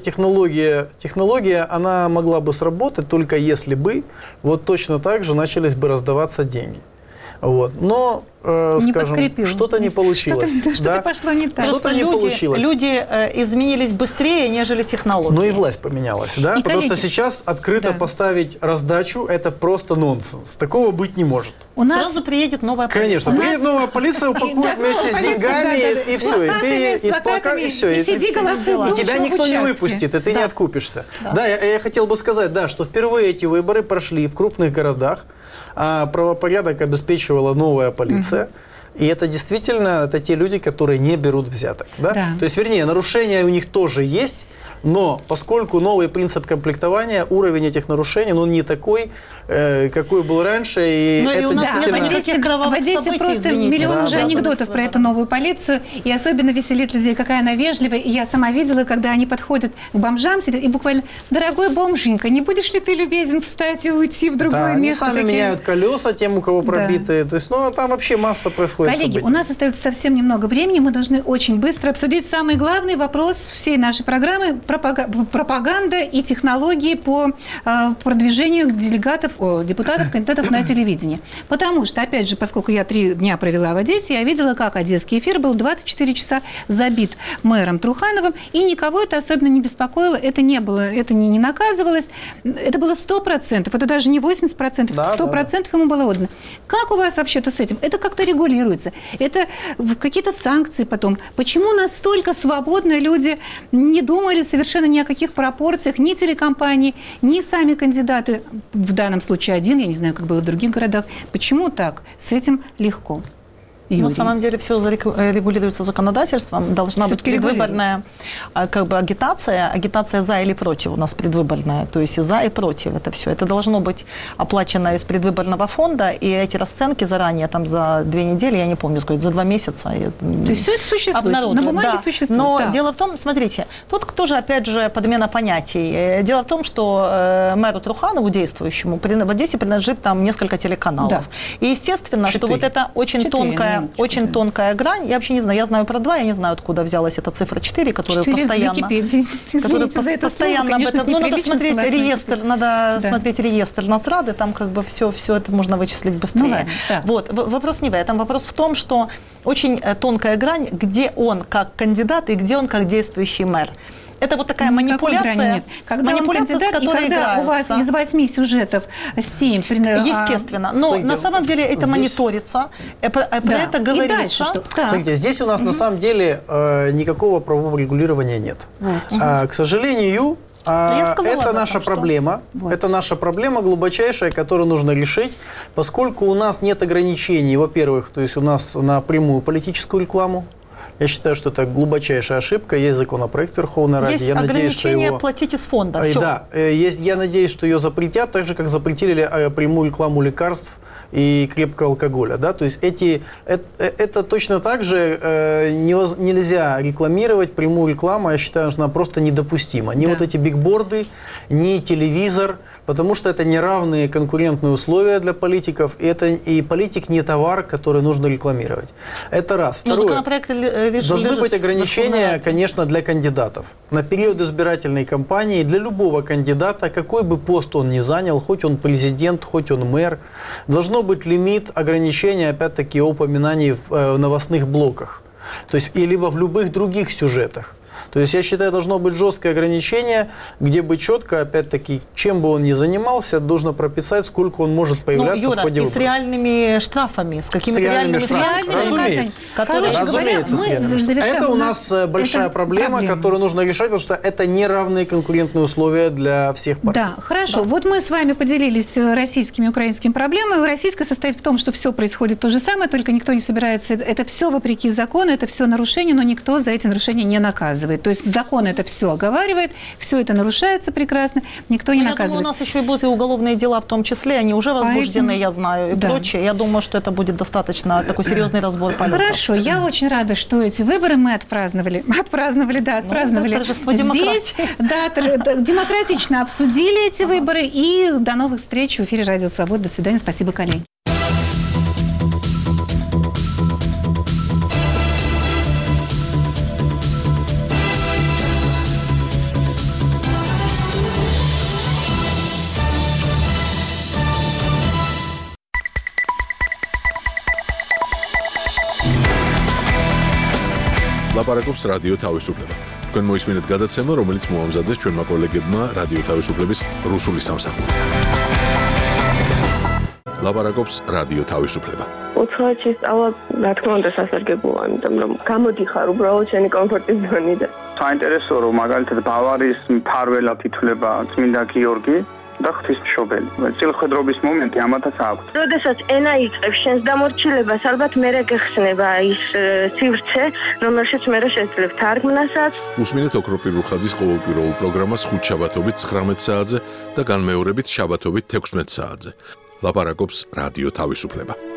технология, она могла бы сработать, только если бы вот точно так же начались бы раздаваться деньги. Вот. Но, скажем, что-то не получилось. Что-то пошло не так. Что-то не получилось. Люди изменились быстрее, нежели технологии. Ну и власть поменялась, да? Потому что сейчас открыто поставить раздачу – это просто нонсенс. Такого быть не может. Сразу приедет новая полиция. Конечно, приедет новая полиция, упакует вместе с деньгами, и все. И с плакатами, и все. И тебя никто не выпустит, и ты не откупишься. Да, я хотел бы сказать, да, что впервые эти выборы прошли в крупных городах, а правопорядок обеспечивала новая полиция. И это действительно те люди, которые не берут взяток. Да? Да. То есть, вернее, нарушения у них тоже есть, но поскольку новый принцип комплектования, уровень этих нарушений, ну, не такой, какой был раньше. И но это и у нас действительно... в Одессе просто миллион уже анекдотов про эту новую полицию. И особенно веселит людей, какая она вежливая. И я сама видела, когда они подходят к бомжам, сидят, и буквально: дорогой бомженька, не будешь ли ты любезен встать и уйти в другое место? Они сами меняют колеса тем, у кого пробитые. То есть, ну, там вообще масса происходит. Коллеги, событий. У нас остается совсем немного времени. Мы должны очень быстро обсудить самый главный вопрос всей нашей программы – пропаганда и технологии по продвижению депутатов, кандидатов на телевидение. Потому что, опять же, поскольку я 3 дня провела в Одессе, я видела, как одесский эфир был 24 часа забит мэром Трухановым, и никого это особенно не беспокоило, это не наказывалось. Это было 100%, это даже не 80%, 100% ему было отдано. Как у вас вообще-то с этим? Это как-то регулируется. Это какие-то санкции потом. Почему настолько свободно люди не думали совершенно ни о каких пропорциях, ни телекомпании, ни сами кандидаты, в данном случае один, я не знаю, как было в других городах. Почему так? С этим легко. На самом деле все регулируется законодательством. Должна быть предвыборная агитация за или против у нас предвыборная. То есть и за, и против это все. Это должно быть оплачено из предвыборного фонда, и эти расценки заранее, там за 2 недели, я не помню, сколько, за 2 месяца. То есть все это существует, на бумаге существует. Но дело в том, смотрите, тут тоже, опять же, подмена понятий. Дело в том, что мэру Труханову, действующему, в Одессе принадлежит там несколько телеканалов. Да. И естественно, 4. Что вот это очень тонкая грань. Я вообще не знаю, я знаю про 2, я не знаю, откуда взялась эта цифра 4, которая постоянно об этом. Ну, надо смотреть реестр, смотреть реестр Нацрады, там как бы все это можно вычислить быстрее. Ну, ладно, вот. Вопрос не в этом. Вопрос в том, что очень тонкая грань, где он как кандидат и где он как действующий мэр. Это вот такая манипуляция, манипуляция, с которой играются. У вас из 8 сюжетов 7. Естественно. Но на самом деле это мониторится, про это говорится. Смотрите, здесь у нас на самом деле никакого правового регулирования нет. К сожалению, это наша проблема. Это наша проблема глубочайшая, которую нужно решить, поскольку у нас нет ограничений, во-первых, то есть у нас на прямую политическую рекламу. Я считаю, что это глубочайшая ошибка. Есть законопроект Верховной Ради. Есть ограничение платить из фонда. Да, я надеюсь, что ее запретят, так же, как запретили прямую рекламу лекарств и крепкого алкоголя. Да? То есть это точно так же нельзя рекламировать прямую рекламу. Я считаю, что она просто недопустима. Ни вот эти бигборды, ни телевизор, потому что это неравные конкурентные условия для политиков. И политик не товар, который нужно рекламировать. Это раз. Второе. Должны быть ограничения, конечно, для кандидатов. На период избирательной кампании для любого кандидата, какой бы пост он ни занял, хоть он президент, хоть он мэр, должно быть лимит ограничения, опять-таки, упоминаний в новостных блоках. То есть, и либо в любых других сюжетах. То есть, я считаю, должно быть жесткое ограничение, где бы четко, опять-таки, чем бы он ни занимался, должно прописать, сколько он может появляться Юра, в ходе выборов. И с реальными штрафами, с какими-то реальными штрафами. Разумеется. Это у нас большая проблема, которую нужно решать, потому что это неравные конкурентные условия для всех партий. Да, хорошо. Да. Вот мы с вами поделились российскими и украинскими проблемами. Российская состоит в том, что все происходит то же самое, только никто не собирается. Это все вопреки закону, это все нарушения, но никто за эти нарушения не наказывает. То есть закон это все оговаривает, все это нарушается прекрасно, никто не наказывает. Я думаю, у нас еще и будут и уголовные дела в том числе, они уже возбуждены, я знаю, и прочее. Я думаю, что это будет достаточно такой серьезный разбор полетов. Хорошо, я очень рада, что эти выборы мы отпраздновали торжество здесь, демократично обсудили эти выборы, и до новых встреч в эфире Радио Свобода. До свидания, спасибо, коллеги. ლაპარაკობს რადიო თავისუფლება. თქვენ მოისმინეთ გადაცემა, რომელიც მოამზადეს ჩვენმა კოლეგებმა რადიო თავისუფლების რუსული სამსახური. ლაპარაკობს რადიო თავისუფლება. უცხოეთში სწავლა, რა თქმა უნდა, სასარგებლოა, იმიტომ რომ გამოდიხარ უბრალოდ შენი კომფორტის ზონიდან. საინტერესოა, რომ მაგალითად ბავარიის მფარველად ითვლება წმინდა გიორგი და ღვთისმშობელი. წილხედრობის მომენტი ამათაც აქვს. როდესაც ენა იწყებს შენს დამორჩილებას, ალბათ მერე გეხსნება ის სივრცე, რომელშიც მერე შეძლებ თარგმნასაც. უსმინეთ ოქროპირ რუხაძის ყოველკვირეულ პროგრამას ხუთშაბათობით 19 საათზე და განმეორებით შაბათობით 16 საათზე. ლაპარაკობს რადიო თავისუფლება.